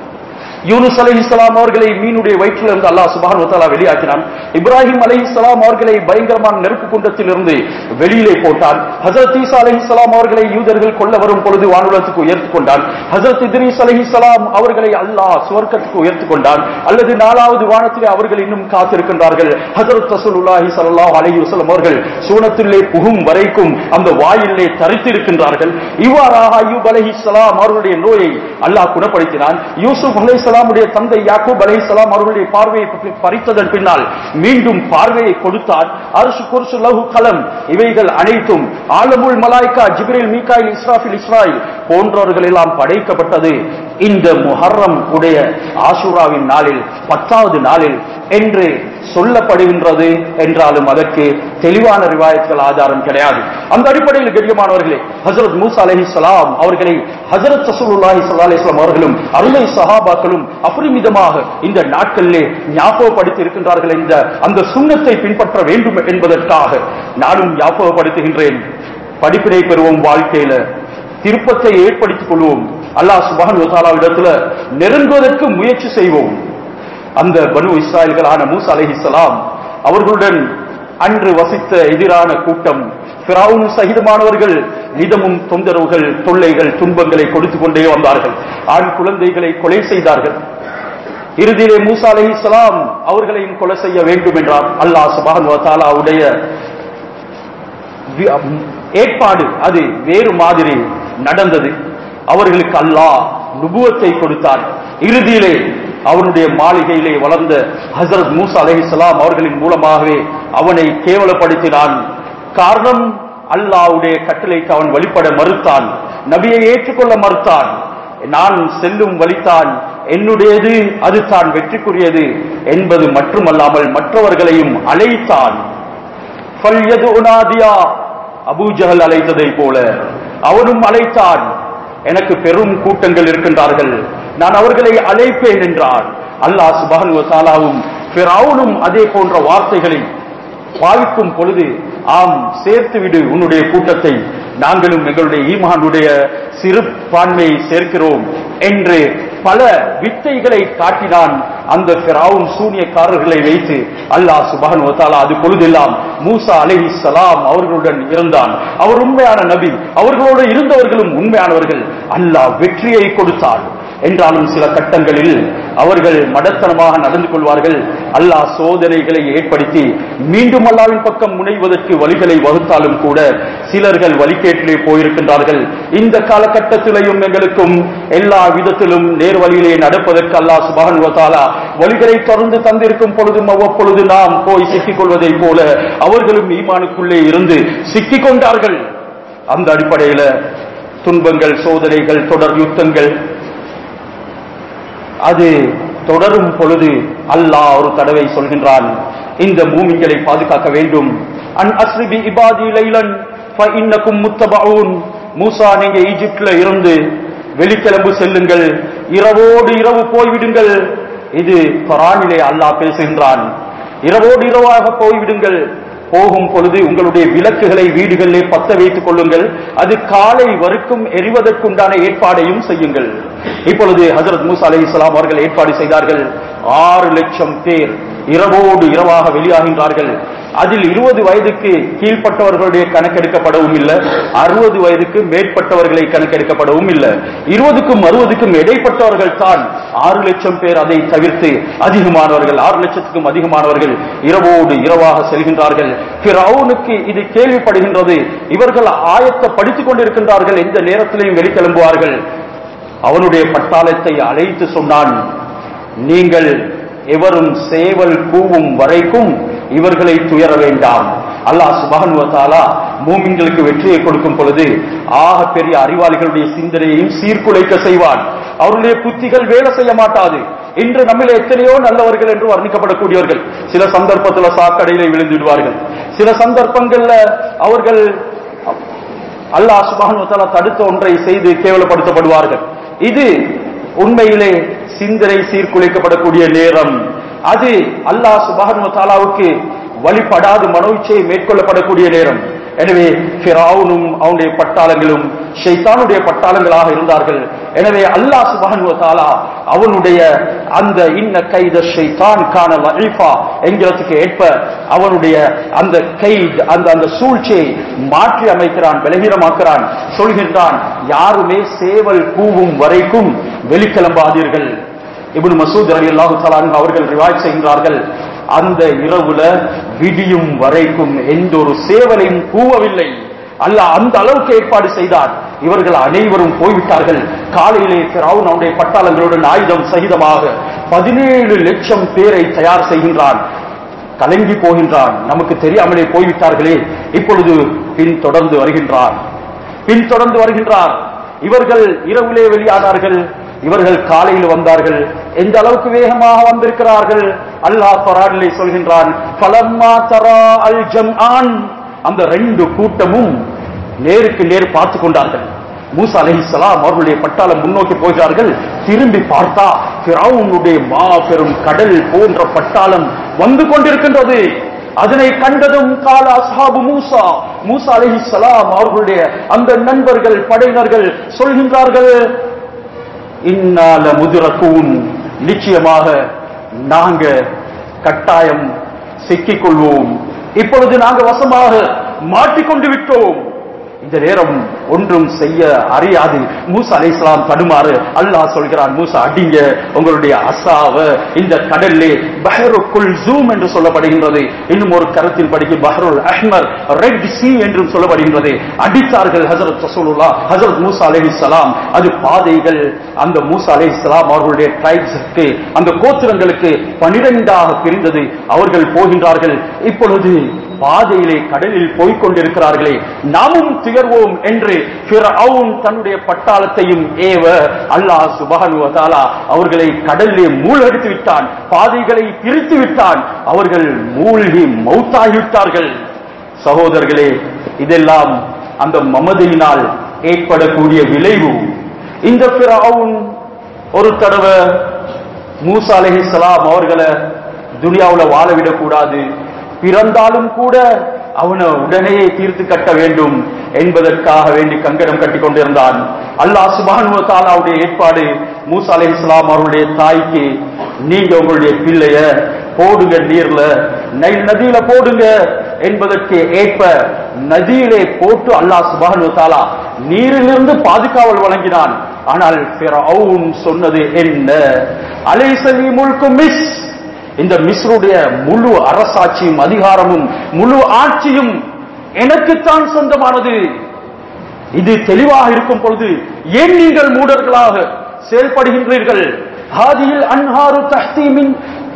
யூனுஸ் அலைஹிஸ்ஸலாம் அவர்களை மீனுடைய வயிற்றிலிருந்து அல்லாஹ் சுப்ஹானஹு வ தஆலா வெளியாக்கினான், இப்ராஹிம் அலைஹிஸ்ஸலாம் அவர்களை பயங்கரமான நெருப்பு குண்டத்திலிருந்து வெளியிலே போட்டான், ஹஜ்ரத் ஈசா அலைஹிஸ்ஸலாம் அவர்களை யூதர்கள் கொல்ல வரும் பொழுது வானுலகத்துக்கு உயர்த்திக் கொண்டான், ஹஜ்ரத் இத்ரீஸ் அலைஹிஸ்ஸலாம் அவர்களை அல்லாஹ் சுவர்க்கத்துக்கு உயர்த்திக் கொண்டான், அல்லது நாலாவது வானத்திலே அவர்கள் இன்னும் காத்திருக்கின்றார்கள். ஹஜ்ரத் ரசூலுல்லாஹி ஸல்லல்லாஹு அலைஹி வஸல்லம் அவர்கள் சூனத்திலே புகும் வரைக்கும் அந்த வாயிலே தரித்திருக்கின்றார்கள். இவ்வாறாக அய்யூப் அலைஹிஸ்ஸலாம் அவர்களுடைய நோயை அல்லாஹ் குணப்படுத்தினான். யூசுப் அலைஹிஸ்ஸலாம் தந்தை யாக்கூப் அலைஹிஸ்ஸலாம் அவர்களுடைய பார்வையை பறித்ததன் பின்னால் மீண்டும் பார்வையை கொடுத்தார். அர்ஷ் குர்சி லஹு கலம் இவைகள் அனைத்தும் ஆலமுல் மலாயிகா ஜிப்ரீல் மீகாயில் இஸ்ராஃபில் இஸ்ராயில் போன்றவர்கள் எல்லாம் படைக்கப்பட்டது இந்த முஹர்ரம் உடைய ஆஷூராவின் நாளில் பத்தாவது நாளில் என்று சொல்லப்படுகின்றது. என்றாலும் அதற்கு தெளிவான ரிவாயத்துகள் ஆதாரம் கிடையாது. அந்த அடிப்படையில் கண்ணியமானவர்களே, ஹஜ்ரத் மூசா அலைஹிஸ்ஸலாம் அவர்களை ஹஜ்ரத் ரசூலுல்லாஹி ஸல்லல்லாஹு அலைஹி வஸல்லம் அவர்களும் அருமை சஹாபாக்களும் அபரிமிதமாக இந்த நாட்களிலே ஞாபகப்படுத்தி இருக்கின்றார்கள். இந்த அந்த சுன்னத்தை பின்பற்ற வேண்டும் என்பதற்காக நானும் ஞாபகப்படுத்துகின்றேன். படிப்பினை பெறுவோம், வாழ்க்கையில திருப்பத்தை ஏற்படுத்திக் கொள்வோம். அல்லாஹ் சுப்ஹானஹு வ தஆலாவிடத்துல நெருங்குவதற்கு முயற்சி செய்வோம். அந்த பனு இஸ்ராயல்களான மூசா அலைஹிஸ்ஸலாம் அவர்களுடன் அன்று வசித்த எதிரான கூட்டம் ஃபிரௌன் சகிதமானவர்கள் நிதமும் தொந்தரவுகள், தொல்லைகள், துன்பங்களை கொடுத்து கொண்டே வந்தார்கள். ஆண் குழந்தைகளை கொலை செய்தார்கள். இறுதியிலே மூசா அலைஹிஸ்ஸலாம் அவர்களையும் கொலை செய்ய வேண்டும் என்றார். அல்லாஹ் சுப்ஹானஹு வ தஆலாவுடைய ஏற்பாடு அது வேறு மாதிரி நடந்தது. அவர்களுக்கு அல்லாஹ் நுபுவத்தை கொடுத்தான். இறுதியிலே அவனுடைய மாளிகையிலே வளர்ந்த ஹஜ்ரத் மூசா அலைஹிஸ்ஸலாம் அவர்களின் மூலமாகவே அவனை கேவலப்படுத்தினான். காரணம், அல்லாஹ்வுடைய கட்டளைக்கு அவன் வழிபட மறுத்தான், நபியை ஏற்றுக்கொள்ள மறுத்தான். நான் செல்லும் வழித்தான் என்னுடையது, அது தான் வெற்றிக்குரியது என்பது மட்டுமல்லாமல் மற்றவர்களையும் அழைத்தான். அபூ ஜஹல் அழைத்ததை போல அவனும் அழைத்தான். எனக்கு பெரும் கூட்டங்கள் இருக்கின்றார்கள், நான் அவர்களை அழைப்பேன் என்றான். அல்லாஹ் சுப்ஹானஹு வ தஆலாவும் ஃபிரௌனும் அதே போன்ற வார்த்தைகளை பாவிக்கும் பொழுது, ஆம் சேர்த்து விடு உன்னுடைய கூட்டத்தை, நாங்களும் எங்களுடைய ஈமானுடைய சிறுபான்மையை சேர்க்கிறோம் என்று பல வித்தைகளை காட்டினான். அந்த ஃபிரௌன் சூனியக்காரர்களை வைத்து அல்லாஹ் சுப்ஹானஹு வ தஆலா அது பொழுதெல்லாம் மூசா அலைஹிஸ்ஸலாம் அவர்களுடன் இருந்தான். அவர் உண்மையான நபி, அவர்களோடு இருந்தவர்களும் உண்மையானவர்கள். அல்லாஹ் வெற்றியை கொடுத்தான். என்றாலும் சில கட்டங்களில் அவர்கள் மடத்தனமாக நடந்து கொள்வார்கள். அல்லாஹ் சோதனைகளை ஏற்படுத்தி மீண்டும் அல்லாஹ்வின் பக்கம் முனைவதற்கு வழிகளை வகுத்தாலும் கூட சிலர்கள் வழிகேட்டிலே போயிருக்கின்றார்கள். இந்த காலகட்டத்திலேயும் எங்களுக்கும் எல்லா விதத்திலும் நேர் வழியிலே நடப்பதற்கு அல்லாஹ் சுப்ஹானஹு வ தஆலா வழிகளை தொடர்ந்து தந்திருக்கும் பொழுதும் அவ்வப்பொழுது நாம் போய் சிக்கிக் கொள்வதை போல அவர்களும் ஈமானுக்குள்ளே இருந்து சிக்கிக் கொண்டார்கள். அந்த அடிப்படையில துன்பங்கள், சோதனைகள், தொடர் யுத்தங்கள் அது தொடரும் பொழுது அல்லாஹ் ஒரு தடவை சொல்கின்றான், இந்த மூமின்களை பாதுகாக்க வேண்டும். An அஸ்ரி B இபாதி Leyland ஃபஇன்னகும் முத்தபஊன். மூசா, நீங்க ஈஜிப்ட்ல இருந்து வெளிக்கிளம்பு செல்லுங்கள், இரவோடு இரவு போய்விடுங்கள். இது குர்ஆனிலே அல்லாஹ் பேசுகின்றான். இரவோடு இரவாக போய்விடுங்கள். போகும் பொழுது உங்களுடைய விளக்குகளை வீடுகளிலே பத்த வைத்துக் கொள்ளுங்கள், அது காலை வரைக்கும் எரிவதற்குண்டான ஏற்பாடையும் செய்யுங்கள். இப்பொழுது ஹஜ்ரத் மூசா அலைஹிஸ்ஸலாம் அவர்கள் ஏற்பாடு செய்தார்கள். ஆறு லட்சம் பேர் இரவோடு இரவாக வெளியாகின்றார்கள். அதில் இருபது வயதுக்கு கீழ்பட்டவர்களுடைய கணக்கெடுக்கப்படவும் இல்லை, அறுபது வயதுக்கு மேற்பட்டவர்களை கணக்கெடுக்கப்படவும் இல்லை. இருபதுக்கும் அறுபதுக்கும் இடைப்பட்டவர்கள் தான் ஆறு லட்சம் பேர். அதை தவிர்த்து அதிகமானவர்கள், ஆறு லட்சத்துக்கும் அதிகமானவர்கள் இரவோடு இரவாக செல்கின்றார்கள். ஃபிரௌனுக்கு இது கேள்விப்படுகின்றது. இவர்கள் ஆயத்தை படித்துக் கொண்டிருக்கின்றார்கள், எந்த நேரத்திலையும் வெளிக்கிளம்புவார்கள். அவனுடைய பட்டாளத்தை அழைத்து சொன்னான், நீங்கள் எவரும் சேவல் கூவும் வரைக்கும் இவர்களை துயர வேண்டாம். அல்லாஹ் சுப்ஹானஹு வ தஆலா மூமின்களுக்கு வெற்றியை கொடுக்கும் பொழுது ஆக பெரிய அறிவாளிகளுடைய சிந்தனையையும் சீர்குலைக்க செய்வான். அவருடைய புத்திகள் வேலை செய்ய மாட்டாது. இன்று நம்மில் எத்தனையோ நல்லவர்கள் என்று வர்ணிக்கப்படக்கூடியவர்கள் சில சந்தர்ப்பத்தில் சாக்கடையிலே விழுந்துடுவார்கள். சில சந்தர்ப்பங்கள்ல அவர்கள் அல்லாஹ் சுப்ஹானஹு வ தஆலா தடுத்த ஒன்றை செய்து கேவலப்படுத்தப்படுவார்கள். இது உண்மையிலே சிந்தனை சீர்குலைக்கப்படக்கூடிய நேரம். அது அல்லாஹ் சுப்ஹானஹு வ தஆலாவுக்கு வழிபடாது மனோச்சை மேற்கொள்ளப்படக்கூடிய நேரம். எனவே ஃபிரௌனும் அவனுடைய பட்டாளங்களும் ஷைத்தானுடைய பட்டாளங்களாக இருந்தார்கள். எனவே அல்லாஹ் சுப்ஹானஹு வ தஆலா அவனுடைய அந்த இன்ன கைத ஷைத்தான் கான லஈஃபா என்கிறதுக்கு ஏற்ப அவனுடைய அந்த கைத், அந்த அந்த சூழ்ச்சியை மாற்றி அமைக்கிறான், பலகீனமாக்குறான். சொல்கின்றான், யாருமே சேவல் கூவும் வரைக்கும் வெளிக்கிளம்பாதீர்கள். இப்னு மஸ்ஊத் ரலியல்லாஹு தஆலா அன்ஹு அவர்கள் ரிவாயத் செய்கின்றார்கள், அந்த இரவுல விடியும் வரைக்கும் எந்த ஒரு சேவலையும் கூவவில்லை. அல்லாஹ் அந்த அளவுக்கு ஏற்பாடு செய்தார். இவர்கள் அனைவரும் போய்விட்டார்கள். காலையிலே ஃபிரௌன் அவனுடைய பட்டாளங்களுடன் ஆயுதம் சகிதமாக பதினேழு லட்சம் பேரை தயார் செய்கின்றான். கலங்கி போகின்றான், நமக்கு தெரியாமலே போய்விட்டார்களே. இப்பொழுது பின் தொடர்ந்து வருகின்றார் பின் தொடர்ந்து வருகின்றார் இவர்கள் இரவிலே வெளியானார்கள், இவர்கள் காலையில் வந்தார்கள். எந்த அளவுக்கு வேகமாக வந்திருக்கிறார்கள் அல்லாஹ் குர்ஆனிலே சொல்கின்றான், ஃபலம்மா தரா அல் ஜம்ஆன், அந்த ரெண்டு கூட்டமும் நேருக்கு நேர் பார்த்து கொண்டார்கள். மூசா அலைஹிஸ்ஸலாம் அவர்களுடைய பட்டாளம் முன்னோக்கி போகிறார்கள். திரும்பி பார்த்தா ஃபிரௌனுடைய மாபெரும் கடல் போன்ற பட்டாளம் வந்து கொண்டிருக்கின்றது. அதனை கண்டதும் கால அஸ்ஹாபு மூசா, மூசா அலைஹிஸ்ஸலாம் அவர்களுடைய அந்த நண்பர்கள், படையினர்கள் சொல்கின்றார்கள், இன்னால முதுரக்கூன், நிச்சயமாக நாங்க கட்டாயம் சிக்கிக் கொள்வோம், இப்பொழுது நாங்க வசமாக மாட்டிக்கொண்டு விட்டோம். இந்த நேரம் ஒன்றும் செய்ய அறியாது மூசா அலைஹிஸ்ஸலாம் தடுமாறு. அல்லாஹ் சொல்கிறான், மூசா அடிங்க உங்களுடைய அசாவ இந்த கடல்லே, பஹ்ரு குல்சூம் என்று சொல்லப்படுகின்றது, இன்னும் ஒரு கருத்தில் படிக்க பஹ்ருல் அஹ்மர், ரெட் சி என்று சொல்லப்படுகின்றது. அடித்தார்கள் ஹஜ்ரத் ரசூலுல்லாஹ் ஹஜ்ரத் மூசா அலைஹிஸ்ஸலாம். அது பாதைகள் அந்த மூசா அலைஹிஸ்ஸலாம் அவர்களுடைய ட்ரைப்ஸ்க்கு, அந்த கோத்திரங்களுக்கு பனிரெண்டாக பிரிந்தது. அவர்கள் போகின்றார்கள். இப்பொழுது பாதையிலே கடலில் போய்கொண்டிருக்கிறார்களே, நாமும் திகர்வோம் என்று ஃபிரௌன் தன்னுடைய பட்டாளத்தையும் ஏவ அல்லாஹ் சுப்ஹானஹு வ தஆலா அவர்களை கடலிலே மூழ்கடித்து விட்டான், பாதைகளை பிரித்து விட்டான். அவர்கள் மூழ்கி மௌத்தாகிவிட்டார்கள். சகோதரர்களே, இதெல்லாம் அந்த மமதையினால் ஏற்படக்கூடிய விளைவு. இந்த ஃபிரௌன் ஒரு தடவை மூசா அலைஹிஸ்ஸலாம் அவர்களை துனியாவுல வாழவிடக்கூடாது, பிறந்தாலும் கூட அவனை உடனே தீர்த்து கட்ட வேண்டும் என்பதற்காக வேண்டி கங்கணம் கட்டி கொண்டிருந்தான். அல்லாஹ் சுப்ஹானஹு வ தஆலாவுடைய ஏற்பாடு, மூசா அலைஹிஸ்ஸலாம் அவருடைய தாய்க்கு, நீங்க உங்களுடைய பிள்ளைய போடுங்க நீர்ல, நைல் நதியில போடுங்க என்பதற்கு ஏற்ப நதியிலே போட்டு அல்லாஹ் சுப்ஹானஹு வ தஆலா நீரிலிருந்து பாதுகாவல் வழங்கினான். ஆனால் ஃபிரௌன் சொன்னது என்ன? அலைஸ லீ முல்கு மிஸ், இந்த மிஸ்ருடைய முழு அரசாட்சியும் அதிகாரமும் முழு ஆட்சியும் எனக்குத்தான் சொந்தமானது. இது தெளிவாக இருக்கும் பொழுது ஏன் நீங்கள் மூடர்களாக செயல்படுகின்றீர்கள்? ஹாதிஹில் அன்ஹாரு தஹ்தி மின்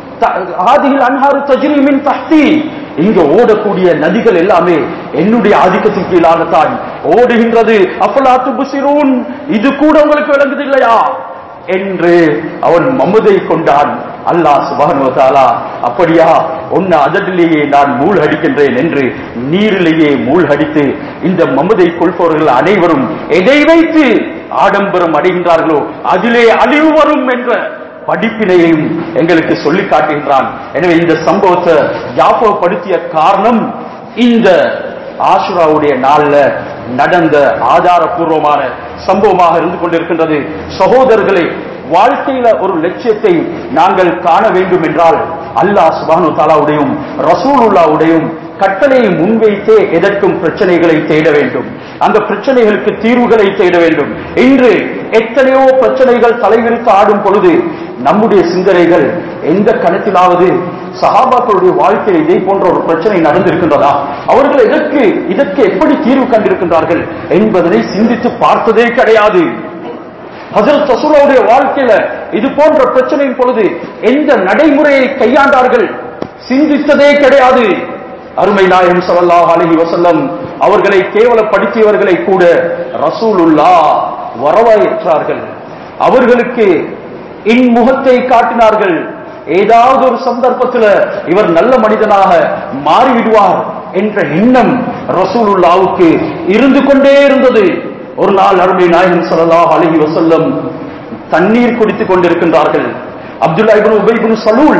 ஹாதிஹில் அன்ஹாரு தஜ்ரி மின் தஹ்தி, இங்க ஓடக்கூடிய நதிகள் எல்லாமே என்னுடைய ஆதிக்கத்தின் கீழாகத்தான் ஓடுகின்றது. அஃபலா துப்சிரூன், இது கூட உங்களுக்கு விளங்குது இல்லையா என்று அவன் மமதை கொண்டான். அல்லாஹ் சுப்ஹானஹு வ தஆலா, அப்படியா, உன்னை அதடிலேயே நான் மூழ்கடிக்கின்றேன் என்று நீரிலேயே மூழ்கடித்து இந்த மமதை கொள்பவர்கள் அனைவரும் எதை வைத்து ஆடம்பரம் அடைகின்றார்களோ அதிலே அழிவு வரும் என்ற படிப்பினையையும் எங்களுக்கு சொல்லி காட்டுகின்றான். எனவே இந்த சம்பவத்தை ஞாபகப்படுத்திய காரணம் இந்த ஆஷுராவுடைய நாள்ல நடந்த ஆதாரபூர்வமான சம்பவமாக இருந்து கொண்டிருக்கின்றது. சகோதரர்களே, வாழ்க்கையில ஒரு லட்சியத்தை நாங்கள் காண வேண்டும் என்றால் அல்லாஹ் சுப்ஹானஹு வ தஆலாவுடையும் ரசூலுல்லாஹ்வுடையும் கட்டளையை முன்வைத்தே எதற்கும் பிரச்சனைகளை தேட வேண்டும், அந்த பிரச்சனைகளுக்கு தீர்வுகளை தேட வேண்டும். இன்று எத்தனையோ பிரச்சனைகள் தலைவிரித்து ஆடும் பொழுது நம்முடைய சிந்தனைகள் எந்த கணத்திலாவது சஹாபாக்களுடைய வாழ்க்கையில் இதே போன்ற ஒரு பிரச்சனை நடந்திருக்கின்றதா, அவர்கள் எதற்கு இதற்கு எப்படி தீர்வு கண்டிருக்கின்றார்கள் என்பதனை சிந்தித்து பார்த்ததே கிடையாது. ஹஜ்ரத் ரசூலுல்லாஹ்வுடைய வாழ்க்கையில இது போன்ற பிரச்சனையின் பொழுது எந்த நடைமுறையை கையாண்டார்கள் சிந்தித்ததே கிடையாது. அருமை நாயகம் ஸல்லல்லாஹு அலைஹி வஸல்லம் அவர்களை கேவலப்படுத்தியவர்களை கூட ரசூலுல்லாஹ் வரவேற்றார்கள், அவர்களுக்கு இன்முகத்தை காட்டினார்கள். ஏதாவது ஒரு சந்தர்ப்பத்தில் இவர் நல்ல மனிதனாக மாறிவிடுவார் என்ற எண்ணம் ரசூலுல்லாஹ்வுக்கு இருந்து கொண்டே இருந்தது. ஒரு நாள் அருமை நாயகம் ஸல்லல்லாஹு அலைஹி வஸல்லம் தண்ணீர் குடித்துக் கொண்டிருக்கின்றார்கள். அப்துல்லா இப்னு உபை இப்னு சலூல்,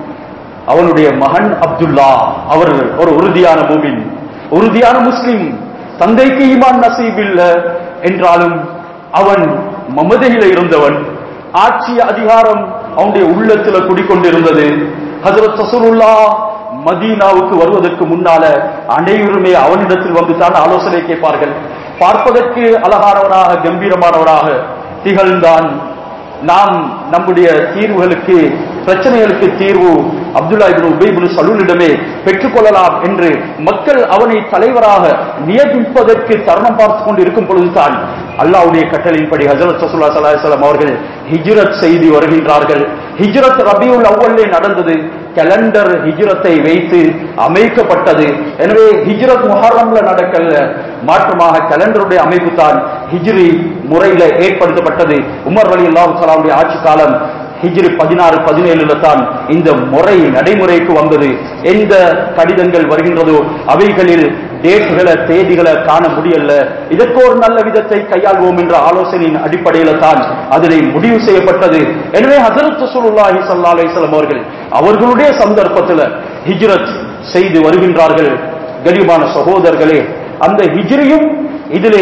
அவனுடைய மகன் அப்துல்லா, அவர் ஒரு உறுதியான மூமின், உறுதியான முஸ்லிம், தந்தைக்கு ஈமான் நசீப் இல்லை என்றாலும் அவன் மமதையில இருந்தவன். ஆட்சி அதிகாரம் அவனுடைய உள்ளத்துல குடிக்கொண்டிருந்தது. ஹஜ்ரத் ரசூலுல்லாஹ் மதீனாவுக்கு வருவதற்கு முன்னால அனைவருமே அவனிடத்தில் வந்து தான் ஆலோசனை கேட்பார்கள். பார்ப்பதற்கு அழகானவராக கம்பீரமானவராக திகழ்ந்தான். நாம் நம்முடைய தீர்வுகளுக்கு பிரச்சனைகளுக்கு தீர்வு அப்துல்லா இப்னு உபை இப்னு சலூலிடமே பெற்றுக்கொள்ளலாம் என்று மக்கள் அவனை தலைவராக நியமிப்பதற்கு தருணம் பார்த்துக் கொண்டு இருக்கும் பொழுதுதான் அல்லாஹ்வுடைய கட்டளையின்படி ஹஜ்ரத் ரசூலுல்லாஹி ஸல்லல்லாஹு அலைஹி வஸல்லம் அவர்கள் ஹிஜ்ரத் செய்து வருகின்றார்கள். ஹிஜ்ரத் ரபியுல் அவ்வல்லே நடந்தது. கேலண்டர் ஹிஜ்ரத்தை வைத்து அமைக்கப்பட்டது. எனவே ஹிஜ்ரத் முஹர்ரம்ல நடக்கல, மாற்றமாக கேலண்டருடைய அமைப்பு தான் ஹிஜ்ரி முறையில ஏற்படுத்தப்பட்டது. உமர் ரலியல்லாஹு தஆலாவுடைய ஆட்சி காலம் ஹிஜ்ரி பதினாறு பதினேழுல தான் இந்த முறை நடைமுறைக்கு வந்தது. எந்த கடிதங்கள் வருகின்றதோ அவைகளில் டேட்டுகளை தேதிகளை காண முடியல. இதற்கு ஒரு நல்ல விதத்தை கையாள்வோம் என்ற ஆலோசனையின் அடிப்படையில தான் அதனை முடிவு செய்யப்பட்டது. எனவே ஹஜ்ரத் ரசூலுல்லாஹி ஸல்லல்லாஹு அலைஹி வஸல்லம் அவர்கள் அவர்களுடைய சந்தர்ப்பத்தில் ஹிஜ்ரத் செய்து வருகின்றார்கள். கனிமான சகோதரர்களே, அந்த ஹிஜ்ரியும் இதிலே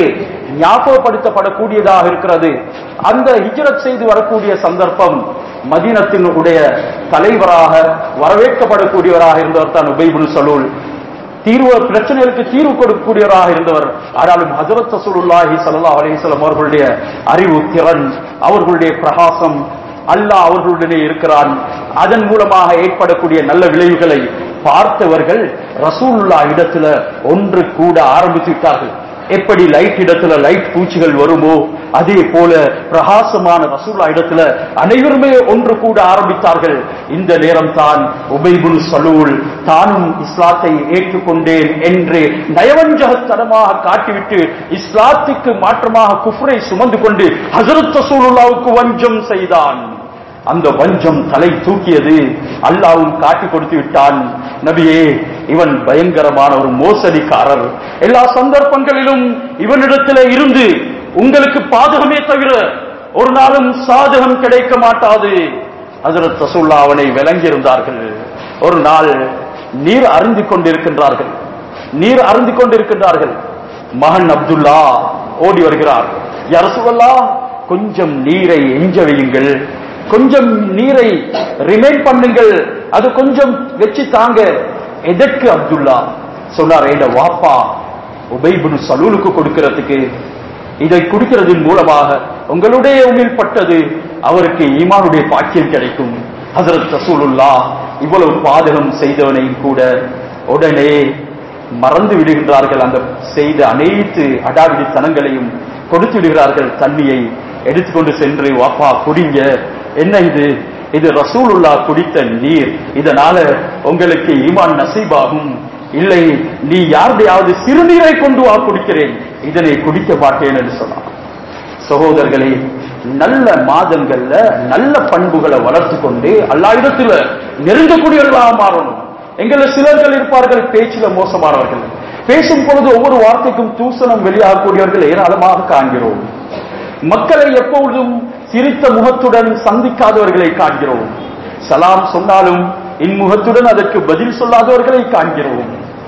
ஞாபகப்படுத்தப்படக்கூடியதாக இருக்கிறது. அந்த ஹிஜ்ரத் செய்து வரக்கூடிய சந்தர்ப்பம் மதீனத்தினுடைய தலைவராக வரவேற்கப்படக்கூடியவராக இருந்தவர் தான் உபை இப்னு சலூல். தீர்வு பிரச்சனைகளுக்கு தீர்வு கொடுக்கக்கூடியவராக இருந்தவர். ஆனாலும் ஹஜ்ரத் ரசூலுல்லாஹி ஸல்லல்லாஹு அலைஹி வஸல்லம் அவர்களுடைய அறிவு திறன், அவர்களுடைய பிரகாசம், அல்லாஹ் அவர்களுடனே இருக்கிறான், அதன் மூலமாக ஏற்படக்கூடிய நல்ல விளைவுகளை பார்த்தவர்கள் ரசூலுல்லாஹ் இடத்துல ஒன்று கூட ஆரம்பித்து விட்டார்கள். எப்படி லைட் இடத்துல லைட் பூச்சிகள் வருமோ அதே போல பிரகாசமான ரசூலுல்லாஹ் இடத்துல அனைவருமே ஒன்று கூட ஆரம்பித்தார்கள். இந்த நேரம் தான் உபை இப்னு சலூல் தானும் இஸ்லாத்தை ஏற்றுக்கொண்டேன் என்று நயவஞ்சகத்தனமாக காட்டிவிட்டு இஸ்லாத்துக்கு மாற்றமாக குஃப்ரை சுமந்து கொண்டு ஹஜ்ரத் ரசூலுல்லாஹ்வுக்கு வஞ்சம் செய்தான். அந்த வஞ்சம் தலை தூக்கியது. அல்லாஹ்வும் காட்டி கொடுத்து விட்டான், நபியே இவன் பயங்கரமான ஒரு மோசடிக்காரர், எல்லா சந்தர்ப்பங்களிலும் இவனிடத்தில் இருந்து உங்களுக்கு பாதகமே தவிர ஒரு நாளும் சாதகம் கிடைக்க மாட்டாது. ஹஜ்ரத் ரசூலுல்லாஹ் அவனை விளங்கி இருந்தார்கள். ஒரு நாள் நீர் அருந்தி கொண்டிருக்கின்றார்கள் நீர் அருந்தி கொண்டிருக்கின்றார்கள் மகன் அப்துல்லா ஓடி வருகிறார். யா ரசூலல்லாஹ், கொஞ்சம் நீரை எஞ்ச வையுங்கள், கொஞ்சம் நீரை ரிமைன் பண்ணுங்கள், அது கொஞ்சம் வச்சு தாங்க. எதற்கு அப்துல்லா? சொன்னார், என்ற வாப்பா உபை இப்னு சலூலுக்கு கொடுக்கிறதுக்கு. இதை குடிக்கிறதன் மூலமாக உங்களுடைய உமிழ் பட்டது அவருக்கு ஈமானுடைய பாக்கியம் கிடைக்கும். ஹஜ்ரத் ரசூலுல்லாஹ் இவ்வளவு பாதகம் செய்தவனையும் கூட உடனே மறந்து விடுகின்றார்கள். அந்த செய்த அனைத்து அடாவிடித்தனங்களையும் கொடுத்து விடுகிறார்கள். தண்ணியை எடுத்துக்கொண்டு சென்று, வாப்பா குடிங்க. என்ன இது? இது ரசூலுல்லாஹ் குடித்த நீர், இதனால உங்களுக்கு ஈமான் நசீபாகும். இல்லை, நீ யாருடையாவது சிறுநீரை கொண்டு வா, குடிக்கிறேன், இதனை குடிக்க மாட்டேன் என்று சொன்னார். சகோதரர்களே, நல்ல மாதங்கள்ல நல்ல பண்புகளை வளர்த்து கொண்டு அல்லாஹ் இடத்துல நெருங்கக்கூடியவர்களாக மாறணும். எங்கள சிலர்கள் இருப்பார்கள் பேச்சில மோசமானவர்கள், பேசும் பொழுது ஒவ்வொரு வார்த்தைக்கும் தூசணம் வெளியாகக்கூடியவர்கள் ஏராளமாக காண்கிறோம். மக்களை எப்பொழுதும் சிரித்த முகத்துடன் சந்திக்காதவர்களை காண்கிறோம். சலாம் சொன்னாலும் இன்முகத்துடன் அதற்கு பதில் சொல்லாதவர்களை காண்கிறோம்.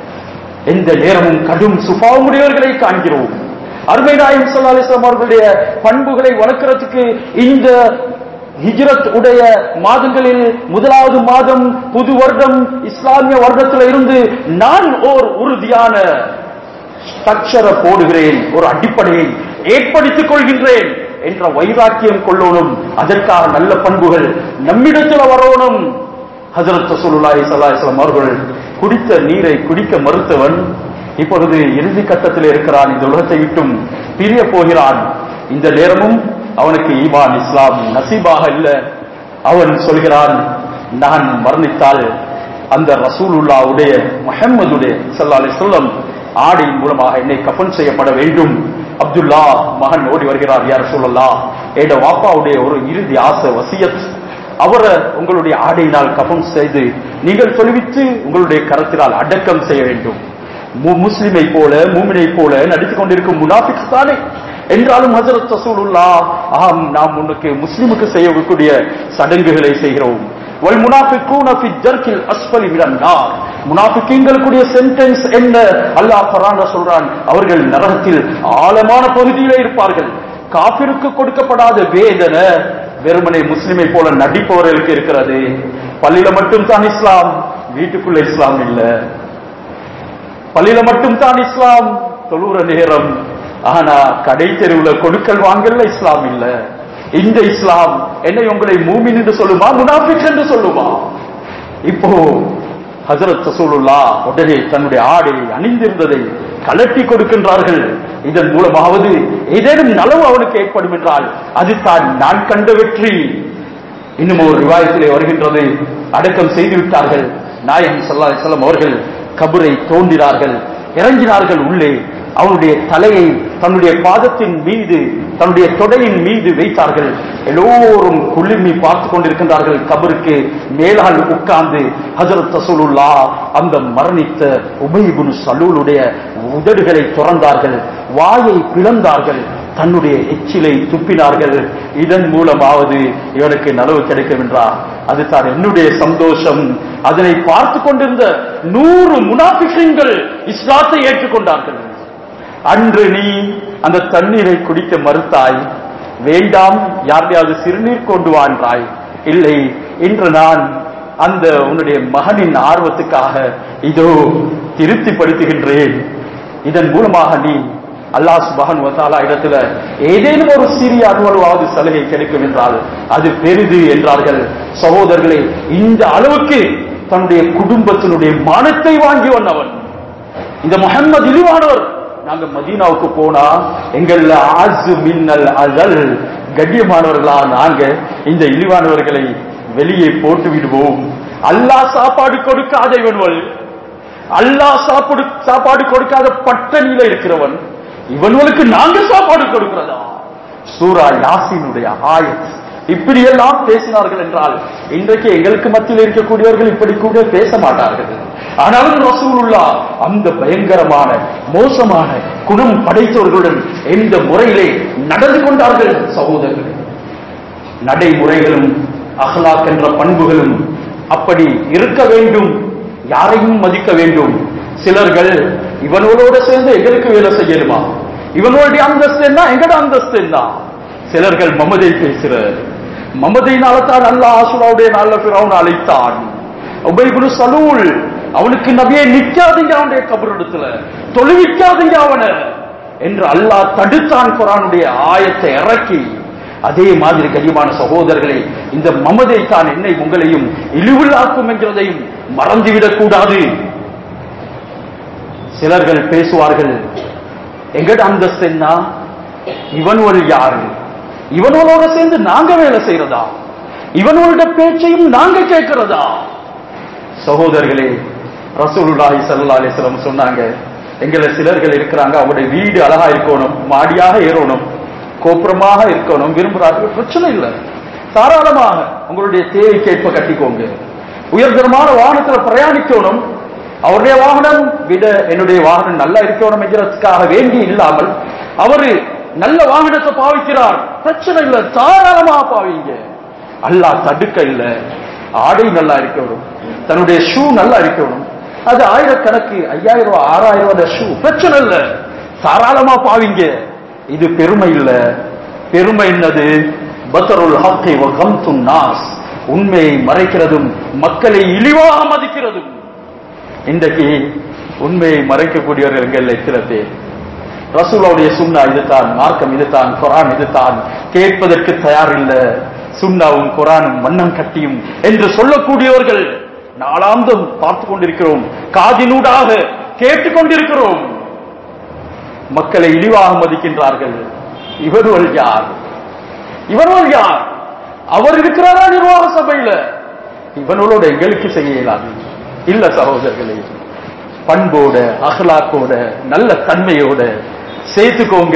எந்த நேரமும் கடும் சுபாவமுடையவர்களை காண்கிறோம். அருமை நாயகம் ஸல்லல்லாஹு அலைஹி வஸல்லம் அவர்களுடைய பண்புகளை வளர்க்கிறதுக்கு இந்த ஹிஜ்ரத் உடைய மாதங்களில் முதலாவது மாதம் புது வருடம் இஸ்லாமிய வருடத்தில் இருந்து நான் ஓர் உறுதியான ஸ்ட்ரக்சரை போடுகிறேன், ஒரு அடிப்படையை ஏற்படுத்திக் கொள்கின்றேன் என்ற வைராக்கியம் கொள்ளணும். அதற்காக நல்ல பண்புகள் நம்மிடத்தில் வரணும். ஹஜ்ரத் ரசூலுல்லாஹி ஸல்லல்லாஹு அலைஹி வஸல்லம் அவர்கள் குடித்த நீரை குடிக்க மறுத்தவன் இப்பொழுது இறுதி கட்டத்தில் இருக்கிறான், இந்த உலகத்தை விட்டும் பிரிய போகிறான். இந்த நேரமும் அவனுக்கு ஈமான் இஸ்லாம் நசீபாக இல்லை. அவன் சொல்கிறான், நான் மரணித்தால் அந்த ரசூலுல்லாஹ்வுடைய முஹம்மதுடைய ஸல்லல்லாஹு அலைஹி வஸல்லம் ஆடையின் மூலமாக என்னை கஃன் செய்யப்பட வேண்டும். அப்துல்லா மகன் ஓடி வருகிறார், யா ரசூலல்லாஹ், என் வாப்பாவுடைய ஒரு இறுதி ஆசை வசியத், அவரை உங்களுடைய ஆடையினால் கஃன் செய்து நீங்கள் தொழுவித்து உங்களுடைய கரத்தினால் அடக்கம் செய்ய வேண்டும். முஸ்லிமை போல மூமினை போல நடித்துக் கொண்டிருக்கும் முனாஃபிக் தானே என்றாலும் ஹஜ்ரத் ரசூலுல்லாஹ், ஆம், நாம் உனக்கு முஸ்லிமுக்கு செய்யக்கூடிய சடங்குகளை செய்கிறோம். வல் முனாஃபிகூன ஃபி தர்கில் அஸ்ஃபலி மினன் நார், முனாஃபிகீன்களுடைய சென்டென்ஸ் என்ன? அல்லாஹ் குர்ஆன்ல சொல்றான், அவர்கள் நரகத்தில் ஆழமான பகுதியிலே இருப்பார்கள். காஃபிருக்கு கொடுக்கப்படாத வேதனை வெறுமனே முஸ்லிமை போல நடிப்பவர்களுக்கு இருக்கிறது. பள்ளியில மட்டும் தான் இஸ்லாம், வீட்டுக்குள்ள இஸ்லாம் இல்ல. பள்ளியில மட்டும் தான் இஸ்லாம், தொழுற நேரம், ஆனா கடை தெருவுல கொடுக்கல் வாங்கல இஸ்லாம் இல்ல. இந்த இஸ்லாம் என்னை உங்களை மூமின் என்று சொல்லுமா, முனாஃபிக் என்று சொல்லுமா? இப்போ ஹஜ்ரத் ரசூலுல்லாஹ் உடனே தன்னுடைய ஆடை அணிந்திருந்ததை கலட்டி கொடுக்கின்றார்கள். இதன் மூலமாவது ஏதேனும் நலவு அவனுக்கு ஏற்படும் என்றால் அது தான் நான் கண்ட வெற்றி. இன்னும் ஒரு ரிவாயத்திலே வருகின்றது, அடக்கம் செய்து விட்டார்கள். நாயகம் ஸல்லல்லாஹு அலைஹி வஸல்லம் அவர்கள் கபரை தோண்டினார்கள், இறங்கினார்கள் உள்ளே. அவனுடைய தலையை தன்னுடைய பாதத்தின் மீது தன்னுடைய தொடையின் மீது வைத்தார்கள். எல்லோரும் குளிர்மி பார்த்து கொண்டிருக்கின்றார்கள். கபருக்கு மேலால் உட்கார்ந்து ஹஜ்ரத் ரசூலுல்லாஹ் அந்த மரணித்த உபை இப்னு சலூலுடைய உதடுகளை துறந்தார்கள், வாயை பிளந்தார்கள், தன்னுடைய எச்சிலை துப்பினார்கள். இதன் மூலமாவது இவனுக்கு நலவு கிடைக்கும் என்றார். அதுதான் என்னுடைய சந்தோஷம். அதனை பார்த்து கொண்டிருந்த நூறு முனாஃபிகீன்கள் இஸ்லாத்தை ஏற்றுக்கொண்டார்கள். அன்று நீ அந்த தண்ணீரை குடிக்க மறுத்தாய். வேண்டாம், யாரையாவது சிறுநீர் கொண்டு வாழ்றாய். இல்லை, இன்று நான் அந்த உன்னுடைய மகனின் ஆர்வத்துக்காக இதோ திருப்திப்படுத்துகின்றேன். இதன் மூலமாக நீ அல்லாஹ் சுப்ஹானஹு வ தஆலா இடத்துல ஏதேனும் ஒரு சிறிய அனுபவாவது சலுகை கிடைக்கும் என்றால் அது பெரிது என்றார்கள். சகோதரர்களே, இந்த அளவுக்கு தன்னுடைய குடும்பத்தினுடைய மானத்தை வாங்கி வந்தவன் இந்த முஹம்மது இழிவானவர். நாங்க மதீனாவுக்கு போனா எங்கள் ஆசு மின்னல் அசல் கண்ணியமானவர்களா நாங்க இந்த இழிவானவர்களை வெளியே போட்டு விடுவோம். அல்லாஹ் சாப்பாடு கொடுக்காத இவன்வள், அல்லாஹ் சாப்பாடு சாப்பாடு கொடுக்காத பட்டணியில இருக்கிறவன், இவன்களுக்கு நாங்க சாப்பாடு கொடுக்கிறதா? சூரா யாசீனுடைய ஆயத். இப்படியெல்லாம் பேசினார்கள் என்றால் இன்றைக்கு எங்களுக்கு மத்தியில் இருக்கக்கூடியவர்கள் இப்படி கூட பேச மாட்டார்கள். ஆனாலும் ரசூலுல்லாஹ் அந்த பயங்கரமான மோசமான குணம் படைத்தவர்களுடன் எந்த முறையிலே நடந்து கொண்டார்கள் சகோதரர்கள். நடைமுறைகளும் அஹ்லாக் என்ற பண்புகளும் அப்படி இருக்க வேண்டும். யாரையும் மதிக்க வேண்டும். சிலர்கள் இவனோட சேர்ந்து எங்களுக்கு வேலை செய்யணுமா, இவனுடைய அந்தஸ்து என்ன, எங்கட அந்தஸ்து என்ன? சிலர்கள் மமதை பேசுற மமதையினால தான் அல்லாஹ் ஆசுராவுடைய நாள்ல ஃபிரௌன் அழைத்தான். உபை இப்னு சலூல் அவனுக்கு நபியே நிக்காதீங்க, அவனுடைய கபரிடத்துல தொழுவிக்காதீங்க அவனை என்று அல்லாஹ் தடுத்தான் குர்ஆனுடைய ஆயத்தை இறக்கி. அதே மாதிரி கண்ணியமான சகோதரர்களே, இந்த மமதை தான் என்னை உங்களையும் இழிவுள்ளாக்கும் என்கிறதையும் மறந்துவிடக் கூடாது. சிலர்கள் பேசுவார்கள், எங்கட அந்தஸ்து என்ன, இவனோடு யாரு, இவனோட சேர்ந்து நாங்க வேலை செய்யறதா, இவனோட பேச்சையும் நாங்க கேட்கிறதா? சகோதரர்களே, ரசூலுல்லாஹி ஸல்லல்லாஹு அலைஹி வஸல்லம் சொன்னாங்க, எங்களை சிலர்கள் இருக்கிறாங்க, அவருடைய வீடு அழகா இருக்கணும், மாடியாக ஏறணும், கோபுரமாக இருக்கணும் விரும்புறார்கள். பிரச்சனை இல்லை, தாராளமாக உங்களுடைய தேவைக்கேற்ப கட்டிக்கோங்க. உயர்தரமான வாகனத்தில் பிரயாணிக்கணும், அவருடைய வாகனம் விட என்னுடைய வாகனம் நல்லா இருக்கணும் என்கிறதுக்காக வேண்டி இல்லாமல் அவரு நல்ல வாகனத்தை பாவிக்கிறார், பிரச்சனை இல்லை, தாராளமாக பாவிங்க. அல்லாஹ் தடுக்க இல்லை. ஆடை நல்லா இருக்கணும், தன்னுடைய ஷூ நல்லா இருக்கணும், அது ஆயிரக்கணக்கு ஐயாயிரம் ரூபாய் ஆறாயிரம் ரூபாய் ஷூ, பிரச்சனை இல்லை, தாராளமா பாவிங்க. இது பெருமை இல்ல. பெருமை என்னது? பத்ருல் ஹக்கி வ கம்துன் நாஸ், உண்மையை மறைக்கிறதும் மக்களை இழிவாக மதிக்கிறதும். இன்றைக்கு உண்மையை மறைக்கக்கூடியவர்கள் சில பேர். ரசூலுடைய சுன்னா இதுதான், மார்க்கம் இதுதான், குர்ஆன் இதுதான், கேட்பதற்கு தயார் இல்ல. சுன்னாவும் குர்ஆனும் மன்னம் கட்டியும் என்று சொல்லக்கூடியவர்கள் நாளாந்தம் பார்த்து கொண்டிருக்கிறோம், காதினூடாக கேட்டுக் கொண்டிருக்கிறோம். மக்களை இழிவாக மதிக்கின்றார்கள். இவர்கள் யார்? இவர்கள் யார்? அவர் இருக்கிறாரா நிர்வாக சபையில? இவனோட எங்களுக்கு செய்ய இயலாது. இல்ல சகோதரர்களே, பண்போட அஹ்லாக்கோட நல்ல தன்மையோட சேர்த்துக்கோங்க.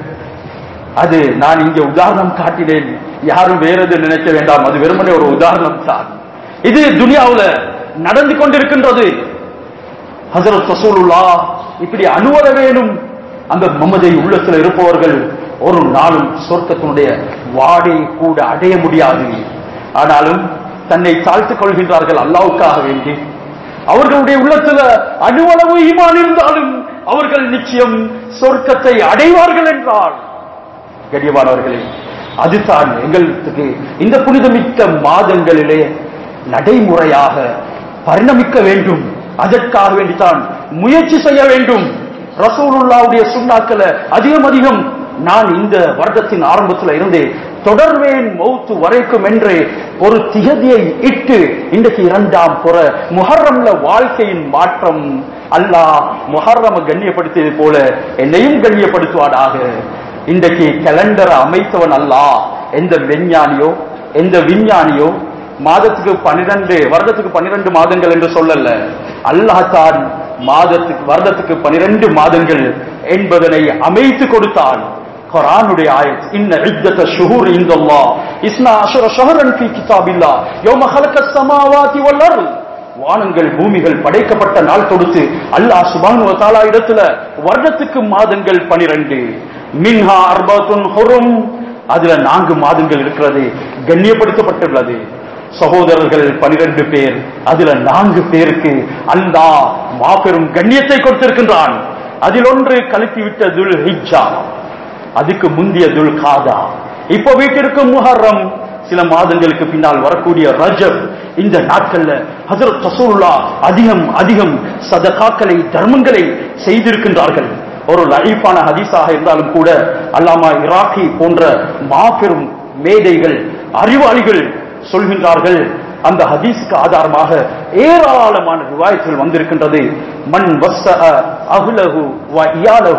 அது நான் இங்க உதாரணம் காட்டினேன், யாரும் வேறது நினைக்க வேண்டாம், அது வெறுமனே ஒரு உதாரணம் தான். இது துனியாவுல நடந்து கொண்டிருக்கின்றது. ஹஜ்ரத் ரசூலுல்லாஹ் இப்படி அனுவர வேணும். அந்த மமதை உள்ளத்தில் இருப்பவர்கள் ஒரு நாளும் சொர்க்கத்தினுடைய வாடை கூட அடைய முடியாது. ஆனாலும் தன்னை தாழ்த்துக் கொள்கின்றார்கள் அல்லாஹ்வுக்காக வேண்டி. அவர்களுடைய உள்ளத்துல அணுவளவு ஈமான் இருந்தாலும் அவர்கள் நிச்சயம் சொர்க்கத்தை அடைவார்கள் என்றால், கண்ணியமானவர்களே, அதுதான் எங்களுக்கு இந்த புனிதமிக்க மாதங்களிலே நடைமுறையாக பரிணமிக்க வேண்டும். அதற்காக வேண்டித்தான் முயற்சி செய்ய வேண்டும். ரசூலுல்லாஹ்வுடைய சுன்னாக்களை அதிகம் அதிகம் நான் இந்த வருடத்தின் ஆரம்பத்தில் இருந்தே தொடர்வேன் மௌத்து வரைக்கும் என்று ஒரு திகதியை இட்டு இன்றைக்கு இரண்டாம் புற முஹர்ரம்ல வாழ்க்கையின் மாற்றம். அல்லாஹ் முஹர்ரம கண்ணியப்படுத்தியது போல என்னையும் கண்ணியப்படுத்துவாடாக. இன்றைக்கு கேலண்டரை அமைத்தவன் அல்லாஹ். எந்த விஞ்ஞானியோ எந்த விஞ்ஞானியோ மாதத்துக்கு பனிரெண்டு வருடத்துக்கு பனிரெண்டு மாதங்கள் என்று சொல்லல. அல்லாஹ் தான் மாதத்துக்கு வருடத்துக்கு பனிரெண்டு மாதங்கள் என்பதனை அமைத்து கொடுத்தான். குர்ஆனுடைய ஆயத், இன்ன இத்தத ஷுஹூர் இன்தல்லாஹ் இஸ்னா அஷர ஷஹரன் ஃபீ கிதாபில்லாஹ் யௌம ஹலகஸ் ஸமாவாதி வல் அர்த். வானங்கள் பூமிகள் படைக்கப்பட்ட நாள் தொடுத்து அல்லாஹ் சுப்ஹானஹு வ தஆலா இடத்துல வருடத்துக்கு மாதங்கள் பனிரெண்டு. மின்ஹா அர்பத்துன் ஹுரும், அதுல நான்கு மாதங்கள் இருக்கிறது, கண்ணியப்படுத்தப்பட்டுள்ளது. சகோதரர்கள் பனிரெண்டு பேர், அதுல நான்கு பேருக்கு அல்லாஹ் மாபெரும் கண்ணியத்தை கொடுத்திருக்கின்றான். அதில் ஒன்று கலத்திவிட்ட துல் ஹிஜ்ஜா. அதுக்கு முந்திய துல் காதா, இப்ப வீட்டிற்கு முஹர்ரம், சில மாதங்களுக்கு பின்னால் வரக்கூடிய ரஜப். இந்த நாட்கள்ல ஹஜ்ரத் ரசூலுல்லாஹ் அதிகம் அதிகம் சதகாக்களை, தர்மங்களை செய்திருக்கின்றார்கள். ஒரு லஈஃபான ஹதீஸாக இருந்தாலும் கூட அல்லாமா இராக்கி போன்ற மாபெரும் மேதைகள், அறிவாளிகள் சொல்கின்றார்கள். அந்த ஹதீஸுக்கு ஆதாரமாக ஏராளமான ரிவாயத்துகள் வந்திருக்கின்றது. மன் வஸ்ஸஅ அஹ்லஹு வ இயாலஹு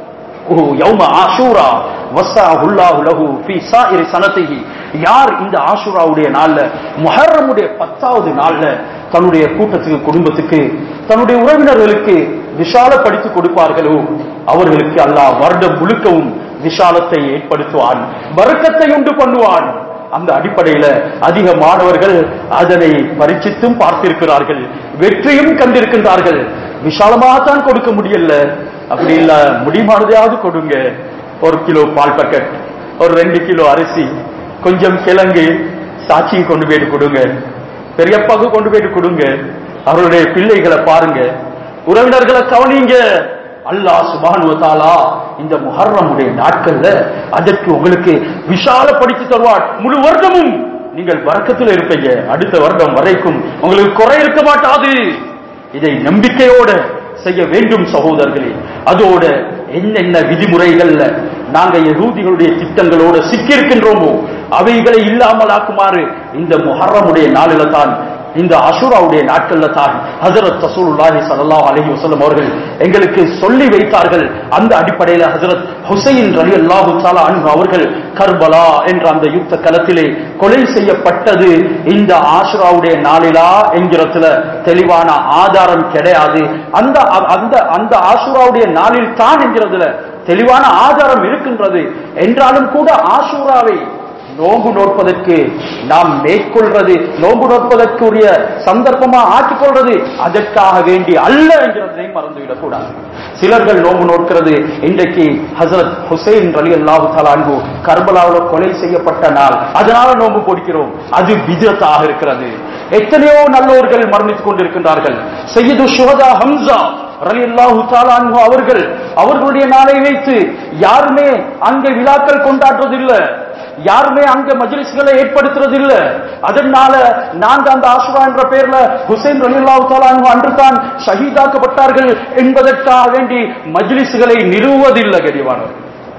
யௌம ஆஷூரா வஸ்ஸஅஹுல்லாஹு லஹு ஃபீ ஸாயிரி ஸனதிஹி. யார் இந்த ஆஷூராவுடைய நாள்ல, முஹர்ரமுடைய பத்தாவது நாள்ல தன்னுடைய கூட்டத்துக்கு, குடும்பத்துக்கு, தன்னுடைய உறவினர்களுக்கு விஷாலப்படுத்தி கொடுப்பார்களோ அவர்களுக்கு அல்லாஹ் வருடம் முழுக்கவும் விஷாலத்தை ஏற்படுத்துவான், பரக்கத்தை உண்டு பண்ணுவான். அந்த அடிப்படையில அதிக மாணவர்கள் அதனை பரீட்சித்தும் பார்த்திருக்கிறார்கள், வெற்றியும் கண்டிருக்கின்றார்கள். விஷாலமாகத்தான் கொடுக்க முடியல, அப்படி இல்ல முடிமானதையாவது கொடுங்க. ஒரு கிலோ பால் பாக்கெட், ஒரு ரெண்டு கிலோ அரிசி, கொஞ்சம் கிழங்கு, சாட்சியை கொண்டு போயிட்டு கொடுங்க, பெரியப்பாக்கு கொண்டு போயிட்டு கொடுங்க. அவருடைய பிள்ளைகளை பாருங்க, உறவினர்களை கவனிங்க. அல்லாஹ் சுப்ஹானஹு வ தஆலா இந்த முஹர்ரமுடைய நாட்கள்ல அதற்கு உங்களுக்கு விஷாலப்படுத்தி தருவார். முழு வருடமும் நீங்கள் பரக்கத்தில் இருப்பீங்க. அடுத்த வருடம் வரைக்கும் உங்களுக்கு குறை இருக்க மாட்டாது. இதை நம்பிக்கையோட செய்ய வேண்டும் சகோதரர்களே. அதோட என்னென்ன விதிமுறைகள்ல நாங்க யஹூதிகளுடைய திட்டங்களோட சிக்கியிருக்கின்றோமோ அவைகளை இல்லாமல் ஆக்குமாறு இந்த முஹர்ரமுடைய நாளில தான், இந்த அஷூராவுடைய நாட்கள்ல தான் ஹஜ்ரத் ரசூலுல்லாஹி ஸல்லல்லாஹு அலைஹி வஸல்லம் அவர்கள் எங்களுக்கு சொல்லி வைத்தார்கள். அந்த அடிப்படையில் ஹஜ்ரத் ஹுசைன் ரலியல்லாஹு தஆலா அன்ஹு அவர்கள் கர்பலா என்ற அந்த யுத்த களத்திலே கொலை செய்யப்பட்டது இந்த ஆஷூராவுடைய நாளிலா என்கிறதுல தெளிவான ஆதாரம் கிடையாது. அந்த அந்த அந்த ஆஷூராவுடைய நாளில் தான் என்கிறதுல தெளிவான ஆதாரம் இருக்கின்றது. என்றாலும் கூட ஆஷூராவை நோன்பு நோற்பதற்கு நாம் மேற்கொள்றது, நோன்பு நோற்பதற்குரிய சந்தர்ப்பமா ஆக்கிக் கொள்றது அதற்காக வேண்டி அல்ல என்கிறதை மறந்துவிடக் கூடாது. சிலர்கள் நோன்பு நோக்கிறது இன்றைக்கு ஹஜ்ரத் ஹுசைன் ரலியல்லாஹு தஆலா அன்ஹு கர்பலாவில் கொலை செய்யப்பட்ட நாள், அதனால நோன்பு பிடிக்கிறோம், அது பித்அத்தாக இருக்கிறது. எத்தனையோ நல்லோர்கள் மரணித்துக் கொண்டிருக்கின்றார்கள். சய்யிது ஷுஹதா ஹம்ஸா ரலியல்லாஹு தஆலா அன்ஹு அவர்கள் அவர்களுடைய நாளை வைத்து யாருமே அங்கே விழாக்கள் கொண்டாடுறதில்லை, யாருமே அங்க மஜ்லிஸ்களை ஏற்படுத்துறது இல்ல. அதனால நாங்க அந்த ஆஷூரா என்ற பெயர்ல ஹுசைன் ரலியல்லாஹு தஆலா அன்ஹு அன்று தான் ஷஹீதாக்கப்பட்டார்கள் என்பதற்காக வேண்டி மஜ்லிஸ்களை நிறுவுவதில்லை. கடிவானவர்,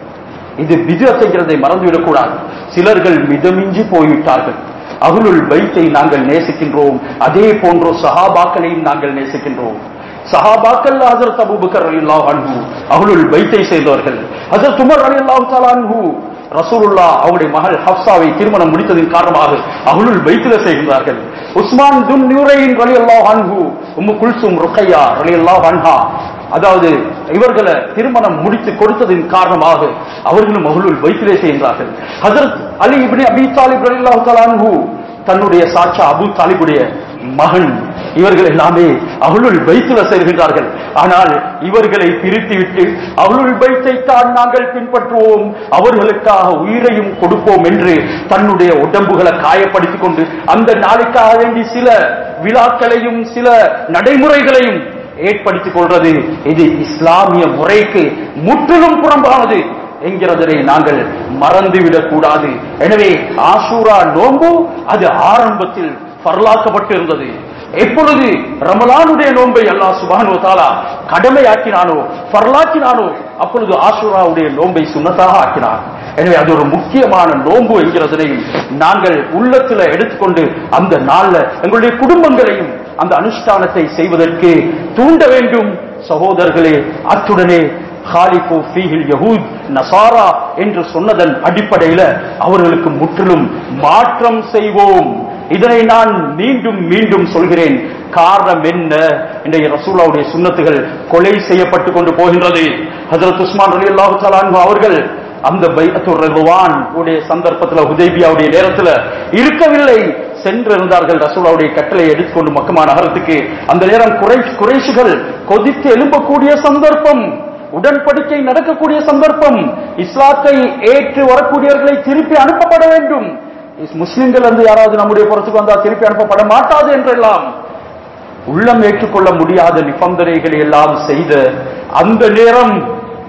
இது பித்அத்ங்கிறதை மறந்துவிடக் கூடாது. சிலர்கள் மிதமிஞ்சி போய்விட்டார்கள். அஹ்லுல் பைத்தை நாங்கள் நேசிக்கின்றோம், அதே போன்ற சஹாபாக்களையும் நாங்கள் நேசிக்கின்றோம். சஹாபாக்கள் ஹஜ்ரத் அபூபக்கர் ரலியல்லாஹு அன்ஹு அஹ்லுல் பைத்தை சேர்ந்தவர்கள். ஹஜ்ரத் உமர் ரலியல்லாஹு தஆலா அன்ஹு ரசூலுல்லாஹ் அவருடைய மகள் ஹப்சாவை திருமணம் முடித்ததின் காரணமாக அஹ்லுல் பைத்தில செய்கின்றார்கள். உஸ்மான் துன் நூரைன் ரலியல்லாஹு அன்ஹு, உம்மு குல்சூம் ருக்கையா ரலியல்லாஹு அன்ஹா, அதாவது இவர்களை திருமணம் முடித்து கொடுத்ததின் காரணமாக அவர்களும் அஹ்லுல் பைத்திலே செய்கின்றார்கள். ஹஜ்ரத் அலி இப்னு அபீ தாலிப் ரலியல்லாஹு தஆலா அன்ஹு தன்னுடைய சாட்சா அபூ தாலிபுடைய மகன், இவர்கள் எல்லாமே அஹ்லுல் பைத்தில சேர்கின்றார்கள். ஆனால் இவர்களை பிரித்துவிட்டு அஹ்லுல் பைத்தை தான் நாங்கள் பின்பற்றுவோம், அவர்களுக்காக உயிரையும் கொடுப்போம் என்று தன்னுடைய உடம்புகளை காயப்படுத்திக் கொண்டு அந்த நாளைக்காக வேண்டி சில விழாக்களையும் சில நடைமுறைகளையும் ஏற்படுத்திக் கொள்வது இது இஸ்லாமிய முறைக்கு முற்றிலும் புறம்பானது என்கிறதை நாங்கள் மறந்துவிடக் கூடாது. எனவே ஆஷூரா நோன்பு அது ஆரம்பத்தில் ஃபர்லாக்கப்பட்டு இருந்தது. எப்பொழுது ரமலானுடைய நோன்பை அல்லாஹ் சுப்ஹானஹு வ தஆலா கடமையாக்கினானோ, ஃபர்லாக்கினானோ, அப்பொழுது ஆஷூராவுடைய நோன்பை சுன்னத்தாக ஆக்கினார். எனவே அது ஒரு முக்கியமான நோன்பு என்கிறதையும் நாங்கள் உள்ளத்தில் எடுத்துக்கொண்டு அந்த நாள்ல எங்களுடைய குடும்பங்களையும் அந்த அனுஷ்டானத்தை செய்வதற்கு தூண்ட வேண்டும் சகோதரர்களே. அத்துடனே காலிஃபு ஃபீஹில் யஹூத் நஸாரா என்று சொன்னதன் அடிப்படையில் அவர்களுக்கு முற்றிலும் மாற்றம் செய்வோம். இதனை நான் மீண்டும் மீண்டும் சொல்கிறேன். காரணம் என்ன? இன்றைய ரசூலுல்லாஹ்வுடைய சுன்னத்துகள் கொலை செய்யப்பட்டு கொண்டு போகின்றது. ஹஜ்ரத் உஸ்மான் ரலியல்லாஹு தஆலா அன்ஹு அவர்கள் அந்த பைஅத்துர் ரிதுவான் உடைய சந்தர்ப்பத்தில் ஹுதைபியாவுடைய நேரத்தில் இருக்கவில்லை, சென்றிருந்தார்கள். ரசூலுல்லாஹ்வுடைய கட்டளை எடுத்துக்கொண்டு மக்கமா நகரத்துக்கு. அந்த நேரம் குறைஷ் குறைஷிகள் கொதித்து எழும்பக்கூடிய சந்தர்ப்பம், உடன்படிக்கை நடக்கக்கூடிய சந்தர்ப்பம், இஸ்லாத்தை ஏற்று வரக்கூடியவர்களை திருப்பி அனுப்பப்பட வேண்டும். முஸ்லிம்கள் வந்து யாராவது நம்முடைய புறத்துக்கு வந்தால் திருப்பி அனுப்பப்பட மாட்டாது என்றெல்லாம் உள்ளம் ஏற்றுக்கொள்ள முடியாத நிபந்தனைகளை எல்லாம் செய்த அந்த நேரம்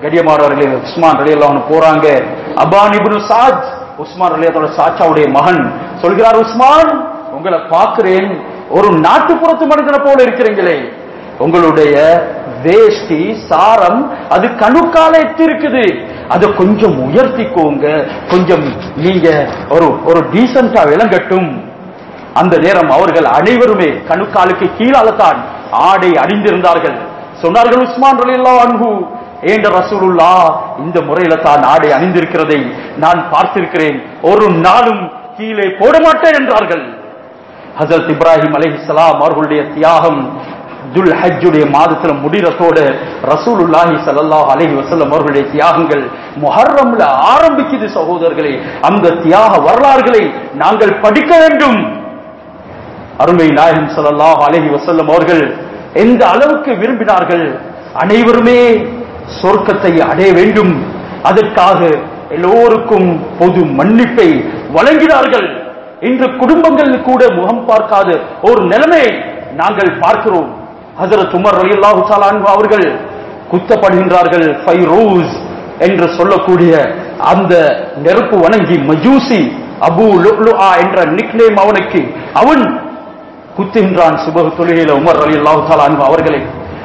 கடியமானவர்களே, உஸ்மான் ரலியல்லாஹு அன்ஹு போறாங்க. அபான் இப்னு சாத், உஸ்மான் ரலியல்லாஹு அன்ஹு சாச்சாவுடைய மகன் சொல்கிறார், உஸ்மான் உங்களை பார்க்கிறேன், ஒரு நாட்டுப்புறத்து மனிதனை போல இருக்கிறீங்களே, உங்களுடைய வேஷ்டி சாரம் அது கணுக்கால எத்தி இருக்குது, அதை கொஞ்சம் உயர்த்திக்கோங்க, கொஞ்சம் நீங்க ஒரு ஒரு டீசென்டா விளங்கட்டும். அந்த நேரம் அவர்கள் அனைவருமே கணுக்காலுக்கு கீழால்தான் ஆடை அணிந்திருந்தார்கள். சொன்னார்கள், உஸ்மான் ரலியல்லாஹு அன்ஹு, ஏண்ட ரசூலுல்லாஹ் இந்த முறையில தான் ஆடை அணிந்திருக்கிறதை நான் பார்த்திருக்கிறேன், ஒரு நாளும் கீழே போட மாட்டேன் என்றார்கள். ஹஜ்ரத் இப்ராஹிம் அலைஹிஸ்ஸலாம் அவர்களுடைய தியாகம் துல் ஹஜ்ஜுடைய மாதத்துல முடிறதோட ரசூலுல்லாஹி ஸல்லல்லாஹு அலைஹி வஸல்லம் அவர்களுடைய தியாகங்கள் முஹர்ரம்ல ஆரம்பிக்குது. சகோதரர்களே, அந்த தியாக வரலாறுகளை நாங்கள் படிக்க வேண்டும். அருமை நாயகம் ஸல்லல்லாஹு அலைஹி வஸல்லம் அவர்கள் எந்த அளவுக்கு விரும்பினார்கள், அனைவருமே சொர்க்கத்தை அடைய வேண்டும், அதற்காக எல்லோருக்கும் பொது மன்னிப்பை வழங்கினார்கள். இன்று குடும்பங்கள் கூட முகம் பார்க்காத ஒரு நிலைமை நாங்கள் பார்க்கிறோம். ஹஜ்ரத் உமர் ரலியல்லாஹு தஆலா அன்ஹு அவர்கள் குத்தப்படுகின்றார்கள். ஃபைரூஸ் என்று சொல்லக்கூடிய அந்த நெருப்பு வணங்கி மஜூசி அபு லுஅ்லுஆ என்ற நிக்நேம் அவனுக்கு, அவன் குத்துகின்றான் சுபஹ் தொழுகையில. உமர் ரலியல்லாஹு தஆலா அன்ஹு அவர்களை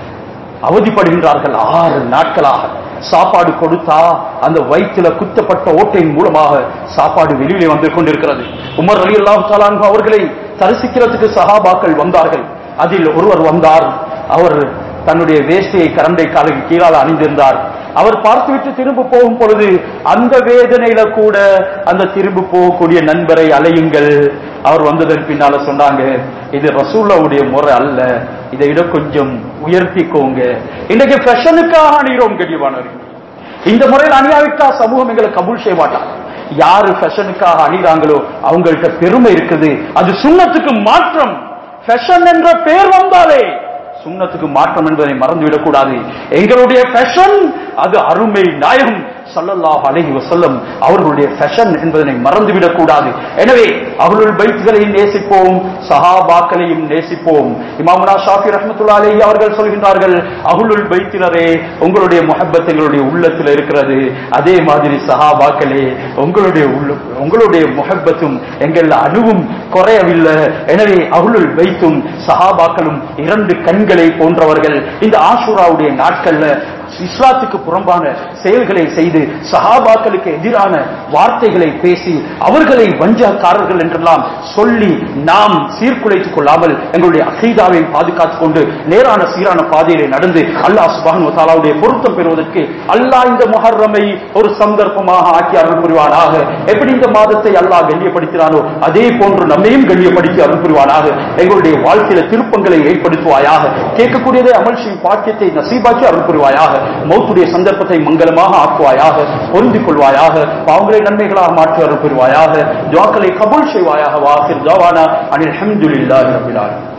அவதிப்படுகின்றார்கள். ஆறு நாட்களாக சாப்பாடு கொடுத்தா அந்த வயிற்றில குத்தப்பட்ட ஓட்டையின் மூலமாக சாப்பாடு வெளியிலே வந்து கொண்டிருக்கிறது. உமர் ரலியல்லாஹு தஆலா அன்ஹு அவர்களை தரிசிக்கிறதுக்கு சஹாபாக்கள் வந்தார்கள். அதில் ஒருவர் வந்தார். அவர் தன்னுடைய வேஷ்டியை கரண்டை காலுக்கு கீழால் அணிந்திருந்தார். அவர் பார்த்துவிட்டு திரும்ப போகும் பொழுது அந்த வேதனையில கூட அந்த திரும்ப போகக்கூடிய நண்பரை அலையுங்கள். அவர் வந்ததன் பின்னால சொன்னாங்க, இது ரசூலுல்லாஹ்வுடைய முறை அல்ல, இதை விட கொஞ்சம் உயர்த்திக்கோங்க. இன்னைக்கு ஃபேஷனுக்காக அணிகிறோம் கடிவானவர்கள். இந்த முறையில் அணியாவிட்டா சமூகம் எங்களை கபூல் செய்ய மாட்டாங்க. யாரு ஃபேஷனுக்காக அணிகிறாங்களோ அவங்கள்ட்ட பெருமை இருக்குது. அது சுன்னத்துக்கு மாற்றம். ஃபேஷன் என்ற பெயர் வந்தாலே சுன்னத்துக்கு மாற்றம் என்பதை மறந்துவிடக் கூடாது. எங்களுடைய ஃபேஷன் அது அருமை நாயகம் ஸல்லல்லாஹு அலைஹி வஸல்லம் அவர்களுடைய ஃபேஷன் என்பதை மறந்துவிடக் கூடாது. எனவே அஹ்லுல் பைத்களையும் நேசிப்போம், சஹாபாக்களையும் நேசிப்போம். இமாமுனா ஷாஃபி ரஹ்மத்துல்லாஹி அலைஹி அவர்கள் சொல்கின்றார்கள், அஹ்லுல் பைத்தினரே உங்களுடைய முஹப்பத் எங்களுடைய உள்ளத்தில் இருக்கிறது, அதே மாதிரி சஹாபாக்களே உங்களுடைய உங்களுடைய முஹப்பத்தும் எங்கள் அணுவும் குறையவில்லை. எனவே அஹ்லுல் பைத்தும் சஹாபாக்களும் இரண்டு கண்களை போன்றவர்கள். இந்த ஆஷூராவுடைய நாட்கள்ல இஸ்லாத்துக்கு புறம்பான செயல்களை செய்து சஹாபாக்களுக்கு எதிரான வார்த்தைகளை பேசி அவர்களை வஞ்சகக்காரர்கள் என்றெல்லாம் சொல்லி நாம் சீர்குலைத்துக் கொள்ளாமல் எங்களுடைய அகீதாவை பாதுகாத்துக் கொண்டு நேரான சீரான பாதையிலே நடந்து அல்லாஹ் சுப்ஹானஹு வ தஆலாவுடைய பொருத்தம் பெறுவதற்கு அல்லாஹ் இந்த முஹர்ரமை ஒரு சந்தர்ப்பமாக ஆக்கி அருள் புரிவானாக. எப்படி இந்த மாதத்தை அல்லாஹ் கண்ணியப்படுத்தினானோ அதே போன்று நம்மையும் கண்ணியப்படுத்தி அருள் புரிவானாக. எங்களுடைய வாழ்க்கையில திருப்பங்களை ஏற்படுத்துவாயாக. கேட்கக்கூடியதை அமல் செய்யும் பாக்கியத்தை நசீபாக்கி அருள் புரிவாயாக. மௌத்துடைய சந்தர்ப்பத்தை மங்களமாக ஆக்குவாயாக, பொருந்திக் கொள்வாயாக, பாவங்களை நன்மைகளாக மாற்றி அருள் புரிவாயாக. துஆக்களை கபூல் செய்வாயாக. வாஹிர் தவானா அனில் ஹம்துலில்லாஹி ரப்பில் ஆலமீன்.